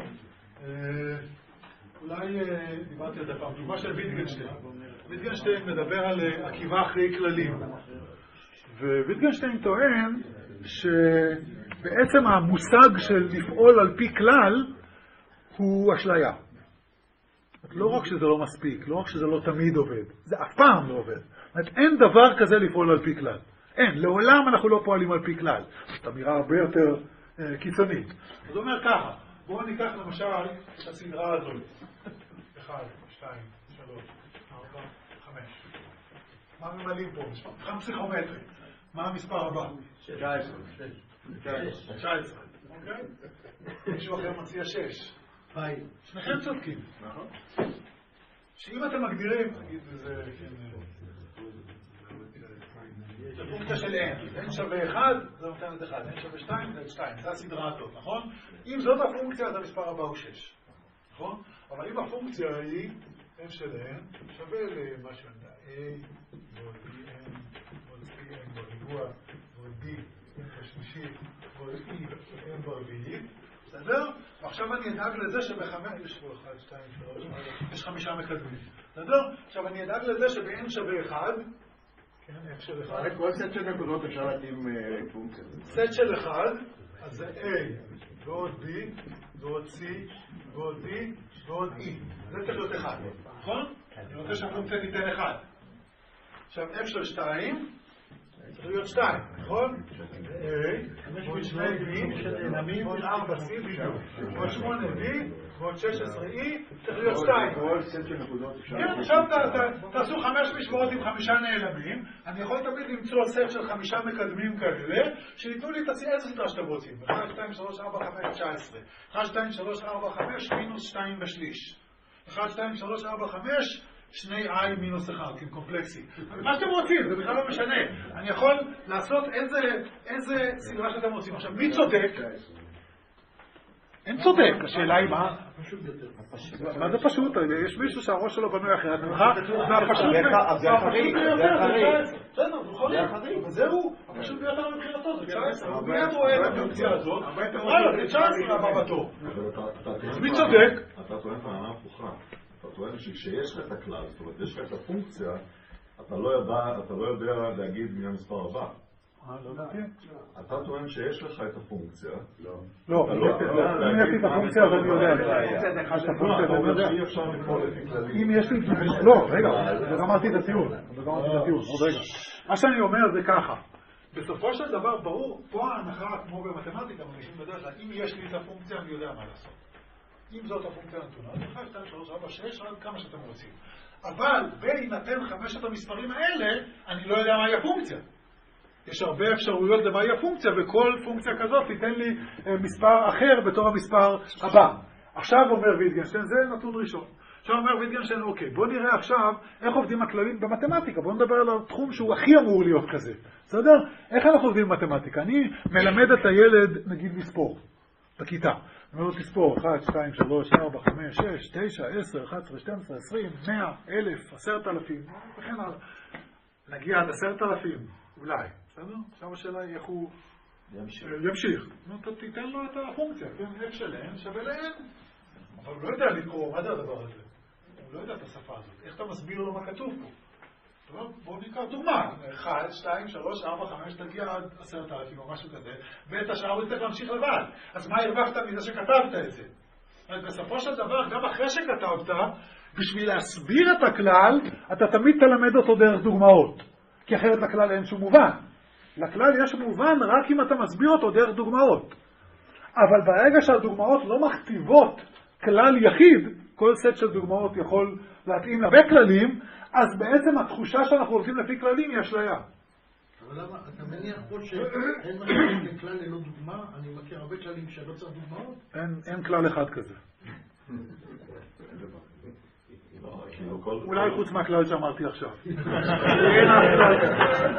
Speaker 1: אולי דיברתי על זה פעם, דוגמה של ויטגנשטיין. ויטגנשטיין מדבר על עקיבה אחרי כללים, וויטגנשטיין טוען שבעצם המושג של לפעול על פי כלל הוא אשליה. לא רק שזה לא מספיק, לא רק שזה לא תמיד עובד, זה אף פעם לא עובד. זאת אומרת, אין דבר כזה לפעול על פי כלל. אין, לעולם אנחנו לא פועלים על פי כלל. זאת אמירה הרבה יותר אה, קיצונית. אז הוא אומר ככה, בואו ניקח למשל את הסדרה הזאת. אחד, שתיים, שלוש, ארבע, חמש. מה ממלאים פה? מבחן פסיכומטרי. מה המספר הבא?
Speaker 2: תשע עשרה.
Speaker 1: תשע עשרה. אוקיי? מישהו אחר מציע שש. שניכם צודקים. נכון. שאם אתם מגדירים, נגיד זה זה פונקציה של n, n שווה אחד, זה נותן את אחד, n שווה שתיים, זה שתיים, זה הסדרה הטוב, נכון? אם זאת הפונקציה, אז המספר הבא הוא שש, נכון? אבל אם הפונקציה היא f של n, שווה למה שענדה, a, ועוד bn, ועוד cn בריבוע, ועוד b, n בשלישי, ועוד e, n ברביעית, בסדר? ועכשיו אני אדאג לזה שבחמש, יש פה אחד, שתיים, שלוש, יש חמישה מקדמים, בסדר? עכשיו אני אדאג לזה שב-n שווה אחד, כן, f של אחד.
Speaker 2: כל סט של נקודות אפשר להתאים פונקציה.
Speaker 1: סט של אחד, אז זה a, ועוד b, ועוד c, ועוד d, ועוד e. זה צריך להיות אחד, נכון? אני רוצה שהפונקציה תיתן אחד. עכשיו f של שתיים, צריך להיות שתיים, נכון? a, ועוד שני b, ועוד ארבע c בדיוק, ועוד שמונה b, ועוד שש עשרה e, צריך להיות שתיים.
Speaker 2: כל סט של נקודות אפשר...
Speaker 1: כן, עכשיו תעשו חמש משוואות עם חמישה נעלמים, אני יכול תמיד למצוא סט של חמישה מקדמים כאלה, שיתנו לי איזה סדרה שאתם רוצים. אחת, שתיים, שלוש, ארבע, חמש, תשע עשרה. אחת, שתיים, שלוש, ארבע, חמש, מינוס שתיים בשליש. אחת, שתיים, שלוש, ארבע, חמש, שני i מינוס אחד, עם קומפלקסי. מה שאתם רוצים, זה בכלל לא משנה. אני יכול לעשות איזה סדרה שאתם רוצים. עכשיו, מי צודק? אין צודק, השאלה היא מה? מה זה פשוט? יש מישהו שהראש שלו בנוי אחרת ממך, והפשוט ביותר, זהו, הפשוט ביותר מבחינתו, זה תשע עשרה, הוא מיד רואה את הפונקציה הזאת, וואלה, זה תשע עשרה הבא בתור. אז מי צודק?
Speaker 6: אתה טוען פעם הפוכה, אתה טוען שכשיש לך את הכלל, זאת אומרת, יש לך את הפונקציה, אתה לא יודע להגיד מי המספר הבא. אתה טוען שיש לך את הפונקציה. לא.
Speaker 1: לא, אם יש לי את הפונקציה אז אני יודע.
Speaker 6: אתה אומר שאי אפשר לקרוא לפי כללים.
Speaker 1: אם יש לי... לא, רגע, זה גמרתי את הטיעון. זה גמרתי את הטיעון, עוד רגע. מה שאני אומר זה ככה. בסופו של דבר ברור, פה ההנחה כמו במתמטיקה, מרגישים בדרך כלל, אם יש לי את הפונקציה אני יודע מה לעשות. אם זאת הפונקציה הנתונה, אחת, שתיים, שלוש, ארבע, שש, עד כמה שאתם רוצים. אבל בהינתן חמשת המספרים האלה, אני לא יודע מהי הפונקציה. יש הרבה אפשרויות למהי הפונקציה, וכל פונקציה כזאת תיתן לי מספר אחר בתור המספר הבא. עכשיו אומר ויטגנשטיין, זה נתון ראשון. עכשיו אומר ויטגנשטיין, אוקיי, בוא נראה עכשיו איך עובדים הכללים במתמטיקה. בוא נדבר על התחום שהוא הכי אמור להיות כזה. בסדר? איך אנחנו עובדים במתמטיקה? אני מלמד את הילד, נגיד, לספור בכיתה. אני אומר לו, תספור, אחת, שתיים, שלוש, ארבע, חמש, שש, תשע, עשר, אחת עשרה, שתים עשרה, עשרים, מאה, אלף, עשרת אלפים, וכן הלאה. נגיע עד עשרת אלפים, אולי. בסדר? עכשיו השאלה היא איך הוא ימשיך. נו, אתה תיתן לו את הפונקציה, כן? f של n שווה ל-n. אבל הוא לא יודע לקרוא, מה זה הדבר הזה? הוא לא יודע את השפה הזאת. איך אתה מסביר לו מה כתוב פה? טוב, בואו ניקח דוגמה. אחת, שתיים, שלוש, ארבע, חמש, תגיע עד עשרת אלפים או משהו כזה, ואת השאר הוא צריך להמשיך לבד. אז מה הרווחת מזה שכתבת את זה? אז בסופו של דבר, גם אחרי שכתבת, בשביל להסביר את הכלל, אתה תמיד תלמד אותו דרך דוגמאות. כי אחרת לכלל אין שום מובן. לכלל יש מובן רק אם אתה מסביר אותו דרך דוגמאות. אבל ברגע שהדוגמאות לא מכתיבות כלל יחיד, כל סט של דוגמאות יכול להתאים להרבה כללים, אז בעצם התחושה שאנחנו עובדים לפי כללים היא אשליה.
Speaker 2: אבל למה, אתה מניח פה שאין משהו לכלל ללא דוגמה? אני מכיר הרבה כללים שלא צריך דוגמאות?
Speaker 1: אין, אין כלל אחד כזה. אולי חוץ מהכלל שאמרתי עכשיו. אין אף כלל.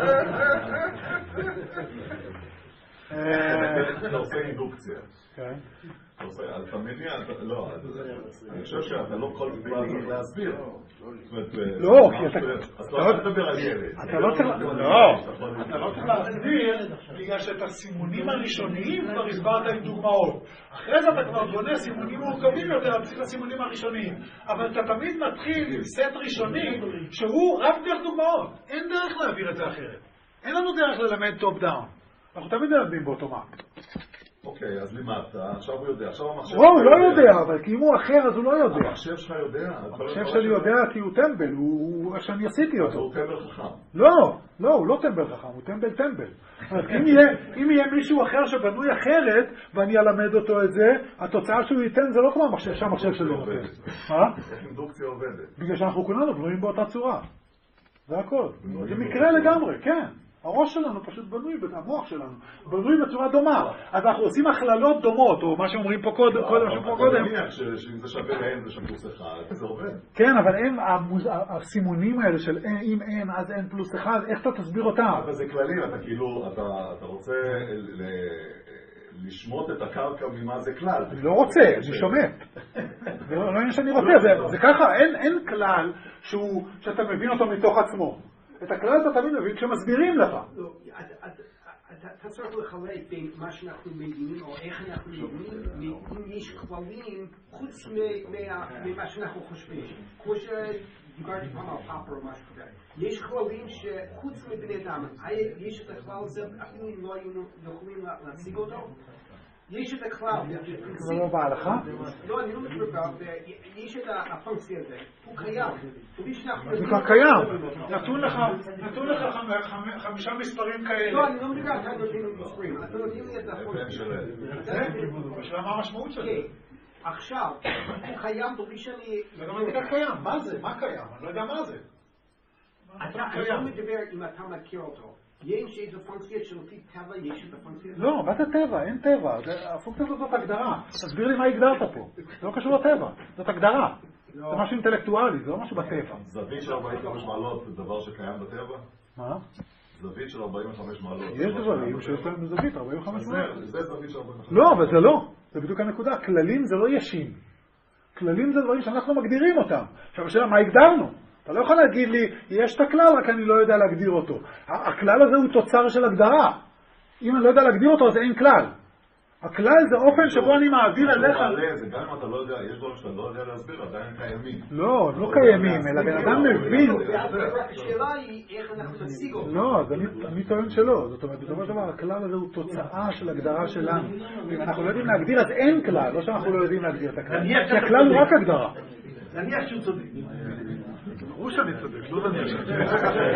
Speaker 6: אתה עושה אינדוקציה.
Speaker 1: כן.
Speaker 6: אתה עושה, אתה מניע, לא, אני חושב שאתה לא כל דבר צריך להסביר.
Speaker 1: לא, כי אתה...
Speaker 6: אז אתה לא מדבר על ילד.
Speaker 1: אתה לא צריך... לא, אתה לא צריך להסביר בגלל שאת הסימונים הראשוניים כבר הסברת עם דוגמאות. אחרי זה אתה כבר בונה סימונים מורכבים יותר, בסיס הסימונים הראשוניים. אבל אתה תמיד מתחיל עם סט ראשוני שהוא רק דרך דוגמאות. אין דרך להעביר את זה אחרת. אין לנו דרך ללמד טופ דאון. אנחנו תמיד מלמדים באוטומט.
Speaker 6: אוקיי, אז לימדת, עכשיו הוא יודע, עכשיו המחשב...
Speaker 1: לא, הוא לא יודע, אבל כי אם הוא אחר אז הוא לא יודע.
Speaker 6: המחשב שלך יודע.
Speaker 1: המחשב שלי יודע כי הוא טמבל, הוא איך שאני עשיתי אותו.
Speaker 6: הוא טמבל חכם.
Speaker 1: לא, לא, הוא לא טמבל חכם, הוא טמבל טמבל. אם יהיה מישהו אחר שבנוי אחרת, ואני אלמד אותו את זה, התוצאה שהוא ייתן זה לא כמו המחשב שהמחשב שלי נותן. מה?
Speaker 6: איך אינדוקציה עובדת?
Speaker 1: בגלל שאנחנו כולנו בנויים באותה צורה. זה הכל. זה מקרה לגמרי, כן. הראש שלנו פשוט בנוי, המוח שלנו, בנוי בצורה דומה. אז אנחנו עושים הכללות דומות, או מה שאומרים פה קודם, קודם, מה שאומרים פה קודם.
Speaker 6: אני מניח שאם זה שווה לאין זה שם פלוס אחד, זה עובד.
Speaker 1: כן, אבל הם, הסימונים האלה של אם אין, אז אין פלוס אחד, איך אתה תסביר אותם?
Speaker 6: אבל זה כללי, אתה כאילו, אתה רוצה לשמוט את הקרקע ממה זה כלל.
Speaker 1: אני לא רוצה, אני שומט. זה לא עניין שאני רוצה, זה ככה, אין כלל שאתה מבין אותו מתוך עצמו. את הכלל אתה תמיד מבין כשמסבירים לך.
Speaker 4: אתה צריך לחלק בין מה שאנחנו מבינים או איך אנחנו מבינים, אם יש כללים חוץ ממה שאנחנו חושבים. כמו שדיברתי פעם על פאפר או משהו כזה. יש כללים שחוץ מבני אדם, יש את הכלל הזה, אפילו אם לא היינו יכולים להציג אותו, יש את הכלל.
Speaker 1: זה לא בהלכה?
Speaker 4: לא, אני לא מדבר, יש את הפונקציה הזה, הוא קיים.
Speaker 1: זה כבר קיים. נתון לך חמישה מספרים כאלה.
Speaker 4: לא, אני לא מדבר על כאן נותנים מספרים, אתם נותנים לי את הפונקציה.
Speaker 1: בשביל מה המשמעות של זה?
Speaker 4: עכשיו, הוא קיים בלי שאני...
Speaker 1: זה גם נקרא קיים, מה זה? מה קיים? אני לא יודע מה זה.
Speaker 4: אני לא מדבר אם אתה מכיר אותו. יש איזו פונקציה שלפי טבע, יש את הפונקציה?
Speaker 1: לא, מה זה טבע? אין טבע. הפונקציה הזאת זאת הגדרה. תסביר לי מה הגדרת פה. זה לא קשור לטבע. זאת הגדרה. זה משהו אינטלקטואלי, זה לא משהו בטבע.
Speaker 6: זווית של ארבעים וחמש מעלות זה דבר שקיים בטבע?
Speaker 1: מה?
Speaker 6: זווית של ארבעים וחמש מעלות.
Speaker 1: יש דברים שיש להם זווית ארבעים וחמש מעלות.
Speaker 6: זה זווית של ארבעים וחמש מעלות.
Speaker 1: לא, אבל זה לא. זה בדיוק הנקודה. כללים זה לא ישים. כללים זה דברים שאנחנו מגדירים אותם. עכשיו השאלה, מה הגדרנו? אתה לא יכול להגיד לי, יש את הכלל, רק אני לא יודע להגדיר אותו. הכלל הזה הוא תוצר של הגדרה. אם אני לא יודע להגדיר אותו, אז אין כלל. הכלל זה אופן שבו אני מעביר אליך...
Speaker 6: זה גם אם אתה לא יודע, יש דברים שאתה לא יודע להסביר, עדיין קיימים.
Speaker 1: לא, לא קיימים, אלא בן אדם מבין.
Speaker 4: השאלה היא איך אנחנו נשיג אותו.
Speaker 1: לא, אז אני טוען שלא. זאת אומרת, בסופו של דבר, הכלל הזה הוא תוצאה של הגדרה שלנו. אם אנחנו לא יודעים להגדיר, אז אין כלל. לא שאנחנו לא יודעים להגדיר את הכלל. כי הכלל הוא רק הגדרה.
Speaker 2: נניח שהוא צודק.
Speaker 1: ברור שאני צודק, לא נניח שאני צודק.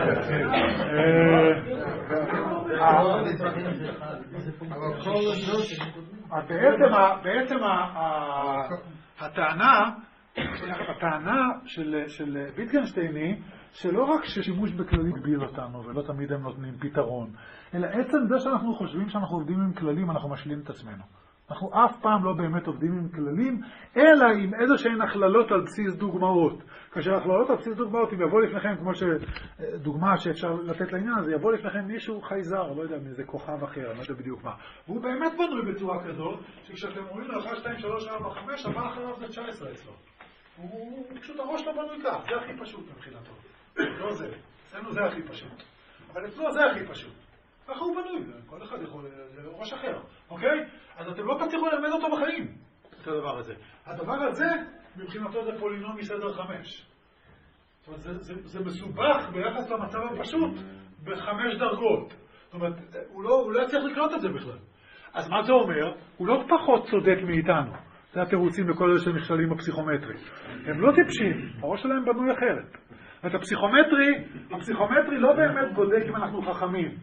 Speaker 1: בעצם הטענה, הטענה של ויטגנשטייני, שלא רק ששימוש בכללים הגביל אותנו ולא תמיד הם נותנים פתרון, אלא עצם זה שאנחנו חושבים שאנחנו עובדים עם כללים, אנחנו משלים את עצמנו. אנחנו אף פעם לא באמת עובדים עם כללים, אלא עם איזה שהן הכללות על בסיס דוגמאות. כאשר הכללות על בסיס דוגמאות, אם יבוא לפניכם, כמו שדוגמה שאפשר לתת לעניין הזה, יבוא לפניכם מישהו חייזר, לא יודע, מאיזה כוכב אחר, אני לא יודע בדיוק מה. והוא באמת בנוי בצורה כזאת, שכשאתם אומרים לו אחת, שתיים, שלוש, ארבע, חמש, הבא אחריו זה תשע עשרה אצלו. הוא פשוט הראש לא בנוי כך, זה הכי פשוט מבחינתו. לא זה, אצלנו זה הכי פשוט. אבל אצלו זה הכי פשוט. ככה הוא בנוי, כל אחד יכול, זה ראש אחר, אוקיי? אז אתם לא תצליחו ללמד אותו בחיים, את הדבר הזה. הדבר הזה, מבחינתו זה פולינום מסדר חמש. זאת אומרת, זה, זה, זה מסובך ביחס למצב הפשוט בחמש דרגות. זאת אומרת, הוא לא, הוא לא יצליח לקלוט את זה בכלל. אז מה זה אומר? הוא לא פחות צודק מאיתנו. זה התירוצים לכל אלה שנכשלים בפסיכומטרי. הם לא טיפשים, הראש שלהם בנוי אחרת. את הפסיכומטרי, הפסיכומטרי לא באמת בודק אם אנחנו חכמים.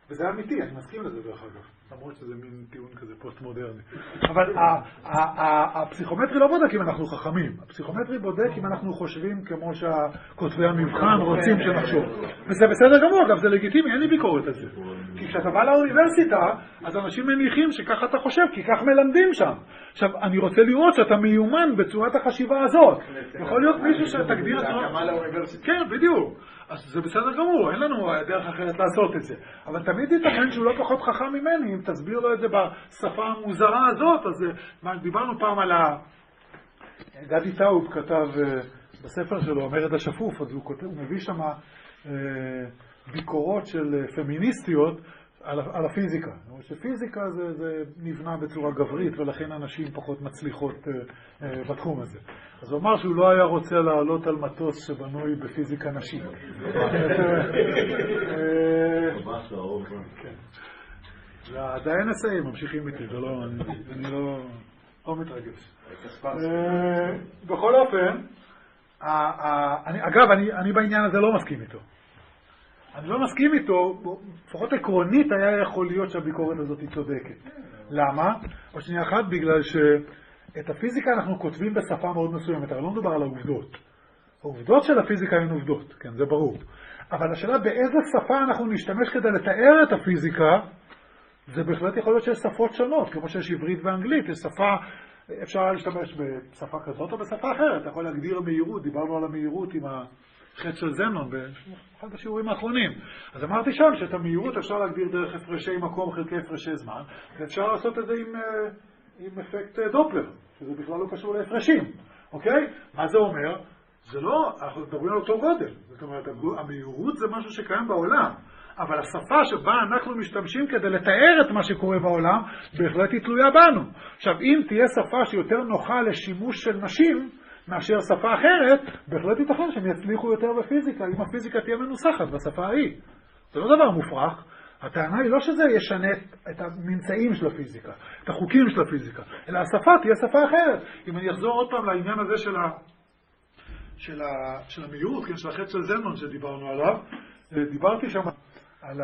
Speaker 1: וזה אמיתי, אני מסכים לזה דרך אגב, למרות שזה מין טיעון כזה פוסט-מודרני. אבל הפסיכומטרי לא בודק אם אנחנו חכמים, הפסיכומטרי בודק אם אנחנו חושבים כמו שהכותבי המבחן רוצים שנחשוב. וזה בסדר גמור, אגב, זה לגיטימי, אין לי ביקורת על זה. כי כשאתה בא לאוניברסיטה, אז אנשים מניחים שככה אתה חושב, כי כך מלמדים שם. עכשיו, אני רוצה לראות שאתה מיומן בצורת החשיבה הזאת. יכול להיות מישהו שתגדיר... כן, בדיוק. אז זה בסדר גמור, אין לנו דרך אחרת לעשות את זה. אבל תמיד ייתכן שהוא לא פחות חכם ממני, אם תסביר לו את זה בשפה המוזרה הזאת. אז דיברנו פעם על ה... גדי טאוב כתב בספר שלו, המרד השפוף, אז הוא, כותב, הוא מביא שם ביקורות של פמיניסטיות על, על הפיזיקה. שפיזיקה זה, זה נבנה בצורה גברית, ולכן אנשים פחות מצליחות uh, uh, בתחום הזה. אז הוא אמר שהוא לא היה רוצה לעלות על מטוס שבנוי בפיזיקה נשית. עדיין נסיים, ממשיכים איתי, אני לא מתרגש. בכל אופן, אגב, אני בעניין הזה לא מסכים איתו. אני לא מסכים איתו, לפחות עקרונית היה יכול להיות שהביקורת הזאת היא צודקת. למה? או שנייה אחת, בגלל שאת הפיזיקה אנחנו כותבים בשפה מאוד מסוימת, אבל לא מדובר על העובדות. העובדות של הפיזיקה הן עובדות, כן, זה ברור. אבל השאלה באיזה שפה אנחנו נשתמש כדי לתאר את הפיזיקה, זה בהחלט יכול להיות שיש שפות שונות, כמו שיש עברית ואנגלית, יש שפה, אפשר להשתמש בשפה כזאת או בשפה אחרת, אתה יכול להגדיר מהירות, דיברנו על המהירות עם ה... חץ של זנון באחד השיעורים האחרונים. אז אמרתי שם שאת המהירות אפשר להגדיר דרך הפרשי מקום חלקי הפרשי זמן, ואפשר לעשות את זה עם, עם אפקט דופלר, שזה בכלל לא קשור להפרשים. אוקיי? מה זה אומר? זה לא, אנחנו מדברים על אותו גודל. זאת אומרת, המהירות זה משהו שקיים בעולם, אבל השפה שבה אנחנו משתמשים כדי לתאר את מה שקורה בעולם, בהחלט היא תלויה בנו. עכשיו, אם תהיה שפה שיותר נוחה לשימוש של נשים, מאשר שפה אחרת, בהחלט ייתכן שהם יצליחו יותר בפיזיקה, אם הפיזיקה תהיה מנוסחת בשפה ההיא. זה לא דבר מופרך. הטענה היא לא שזה ישנה את הממצאים של הפיזיקה, את החוקים של הפיזיקה, אלא השפה תהיה שפה אחרת. אם אני אחזור עוד פעם לעניין הזה של, ה... של, ה... של המהירות, כן, של החץ של זנון שדיברנו עליו, דיברתי שם על ה...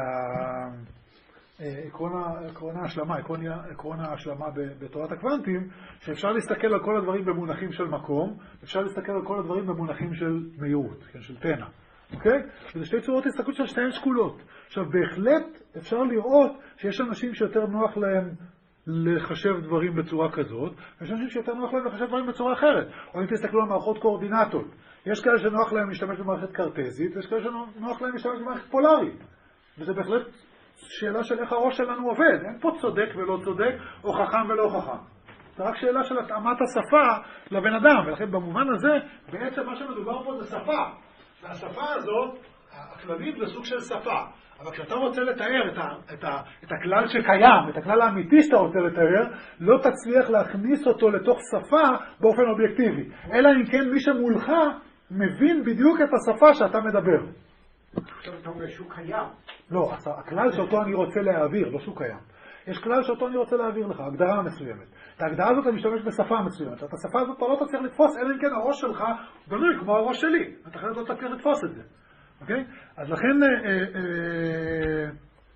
Speaker 1: עקרון, עקרון ההשלמה, עקרון, עקרון ההשלמה בתורת הקוונטים, שאפשר להסתכל על כל הדברים במונחים של מקום, אפשר להסתכל על כל הדברים במונחים של מהירות, כן, של תנע. אוקיי? וזה שתי צורות הסתכלות של שתיהן שקולות. עכשיו, בהחלט אפשר לראות שיש אנשים שיותר נוח להם לחשב דברים בצורה כזאת, ויש אנשים שיותר נוח להם לחשב דברים בצורה אחרת. או אם תסתכלו על מערכות קואורדינטות, יש כאלה שנוח להם להשתמש במערכת קרטזית, ויש כאלה שנוח להם להשתמש במערכת פולרית. וזה בהחלט שאלה של איך הראש שלנו עובד. אין פה צודק ולא צודק, או חכם ולא חכם. זה רק שאלה של התאמת השפה לבן אדם, ולכן במובן הזה, בעצם מה שמדובר פה זה שפה. והשפה הזאת, הכללים זה סוג של שפה. אבל כשאתה רוצה לתאר את, ה, את, ה, את הכלל שקיים, את הכלל האמיתי שאתה רוצה לתאר, לא תצליח להכניס אותו לתוך שפה באופן אובייקטיבי. אלא אם כן מי שמולך מבין בדיוק את השפה שאתה מדבר.
Speaker 4: אתה אומר שהוא קיים.
Speaker 1: לא, הכלל שאותו אני רוצה להעביר, לא שהוא קיים. יש כלל שאותו אני רוצה להעביר לך, הגדרה מסוימת. את ההגדרה הזאת אני משתמש בשפה מסוימת. את השפה הזאת אתה לא תצליח לתפוס, אלא אם כן הראש שלך בנוי כמו הראש שלי. אתה אחרת לא תצליח לתפוס את זה. אוקיי? אז לכן, אה, אה,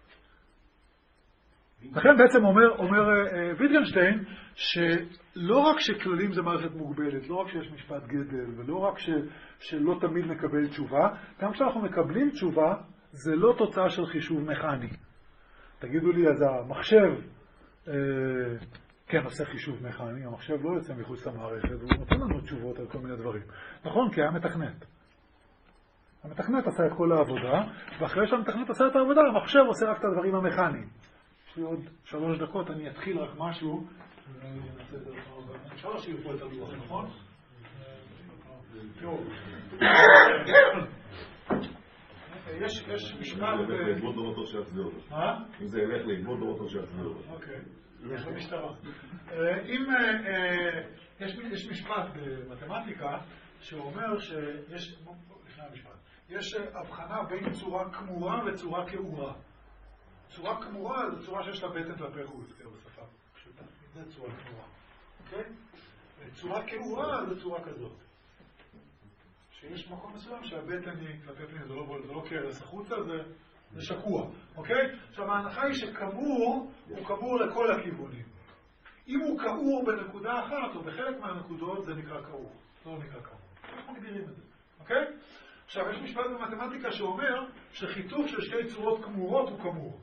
Speaker 1: לכן בעצם אומר, אומר אה, ויטגנשטיין, שלא רק שכללים זה מערכת מוגבלת, לא רק שיש משפט גדל, ולא רק ש, שלא תמיד נקבל תשובה, גם כשאנחנו מקבלים תשובה, זה לא תוצאה של חישוב מכני. תגידו לי, אז המחשב אה, כן עושה חישוב מכני, המחשב לא יוצא מחוץ למערכת, והוא נותן לנו תשובות על כל מיני דברים. נכון, כי היה מתכנת. המתכנת עשה את כל העבודה, ואחרי שהמתכנת עשה את העבודה, המחשב עושה רק את הדברים המכניים. יש לי עוד שלוש דקות, אני אתחיל רק משהו. אפשר להשאיר פה את הלוח, נכון? יש, יש משפט...
Speaker 6: אם זה ילך לאיבוד לא בטוח שיחזיר אותו.
Speaker 1: מה?
Speaker 6: אם זה ילך לאיבוד לא בטוח שיחזיר אותו.
Speaker 1: אוקיי. יש במשטרה. אם יש משפט במתמטיקה שאומר שיש... לפני המשפט. יש הבחנה בין צורה כמורה וצורה כאורה. צורה כמורה זו צורה שיש לה בטן כלפי חוץ, כאילו בשפה פשוטה. זה צורה כמורה. אוקיי? צורה כאורה זו צורה כזאת. שיש מקום מסוים שהבטן היא כלפי פנים, זה לא, זה לא קרס החוצה, זה זה שקוע, אוקיי? עכשיו ההנחה היא שכמור הוא כמור לכל הכיוונים. אם הוא כעור בנקודה אחת או בחלק מהנקודות זה נקרא כעור, לא נקרא כעור. איך מגדירים את זה, אוקיי? עכשיו יש משפט במתמטיקה שאומר שחיתוך של שתי צורות כמורות הוא כמור.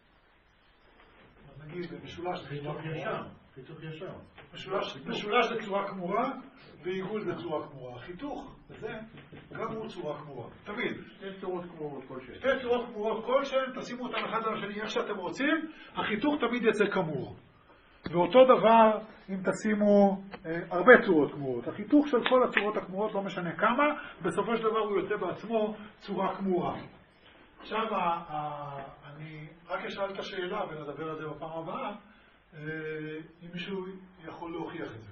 Speaker 1: נגיד משולש זה
Speaker 2: חיתוך ישר, חיתוך ישר.
Speaker 1: משולש, משולש זה צורה כמורה ועיגול זה צורה כמורה. חיתוך, זה גם הוא צורה כמורה. תמיד.
Speaker 2: שתי צורות כמורות כלשהן.
Speaker 1: שתי צורות כמורות כלשהן, תשימו אותן אחד על השני איך שאתם רוצים, החיתוך תמיד יצא כמור. ואותו דבר אם תשימו אה, הרבה צורות כמורות. החיתוך של כל הצורות הכמורות, לא משנה כמה, בסופו של דבר הוא יוצא בעצמו צורה כמורה. עכשיו, אני רק אשאל את השאלה ונדבר על זה בפעם הבאה, אם מישהו יכול להוכיח את זה.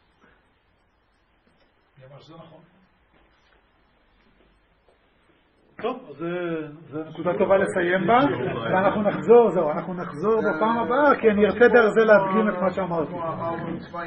Speaker 1: אני אמר שזה נכון. טוב, אז זו נקודה טובה לסיים בה, ואנחנו נחזור, זהו, אנחנו נחזור בפעם הבאה, כי אני ארצה דרך זה להדגים את מה שאמרתי.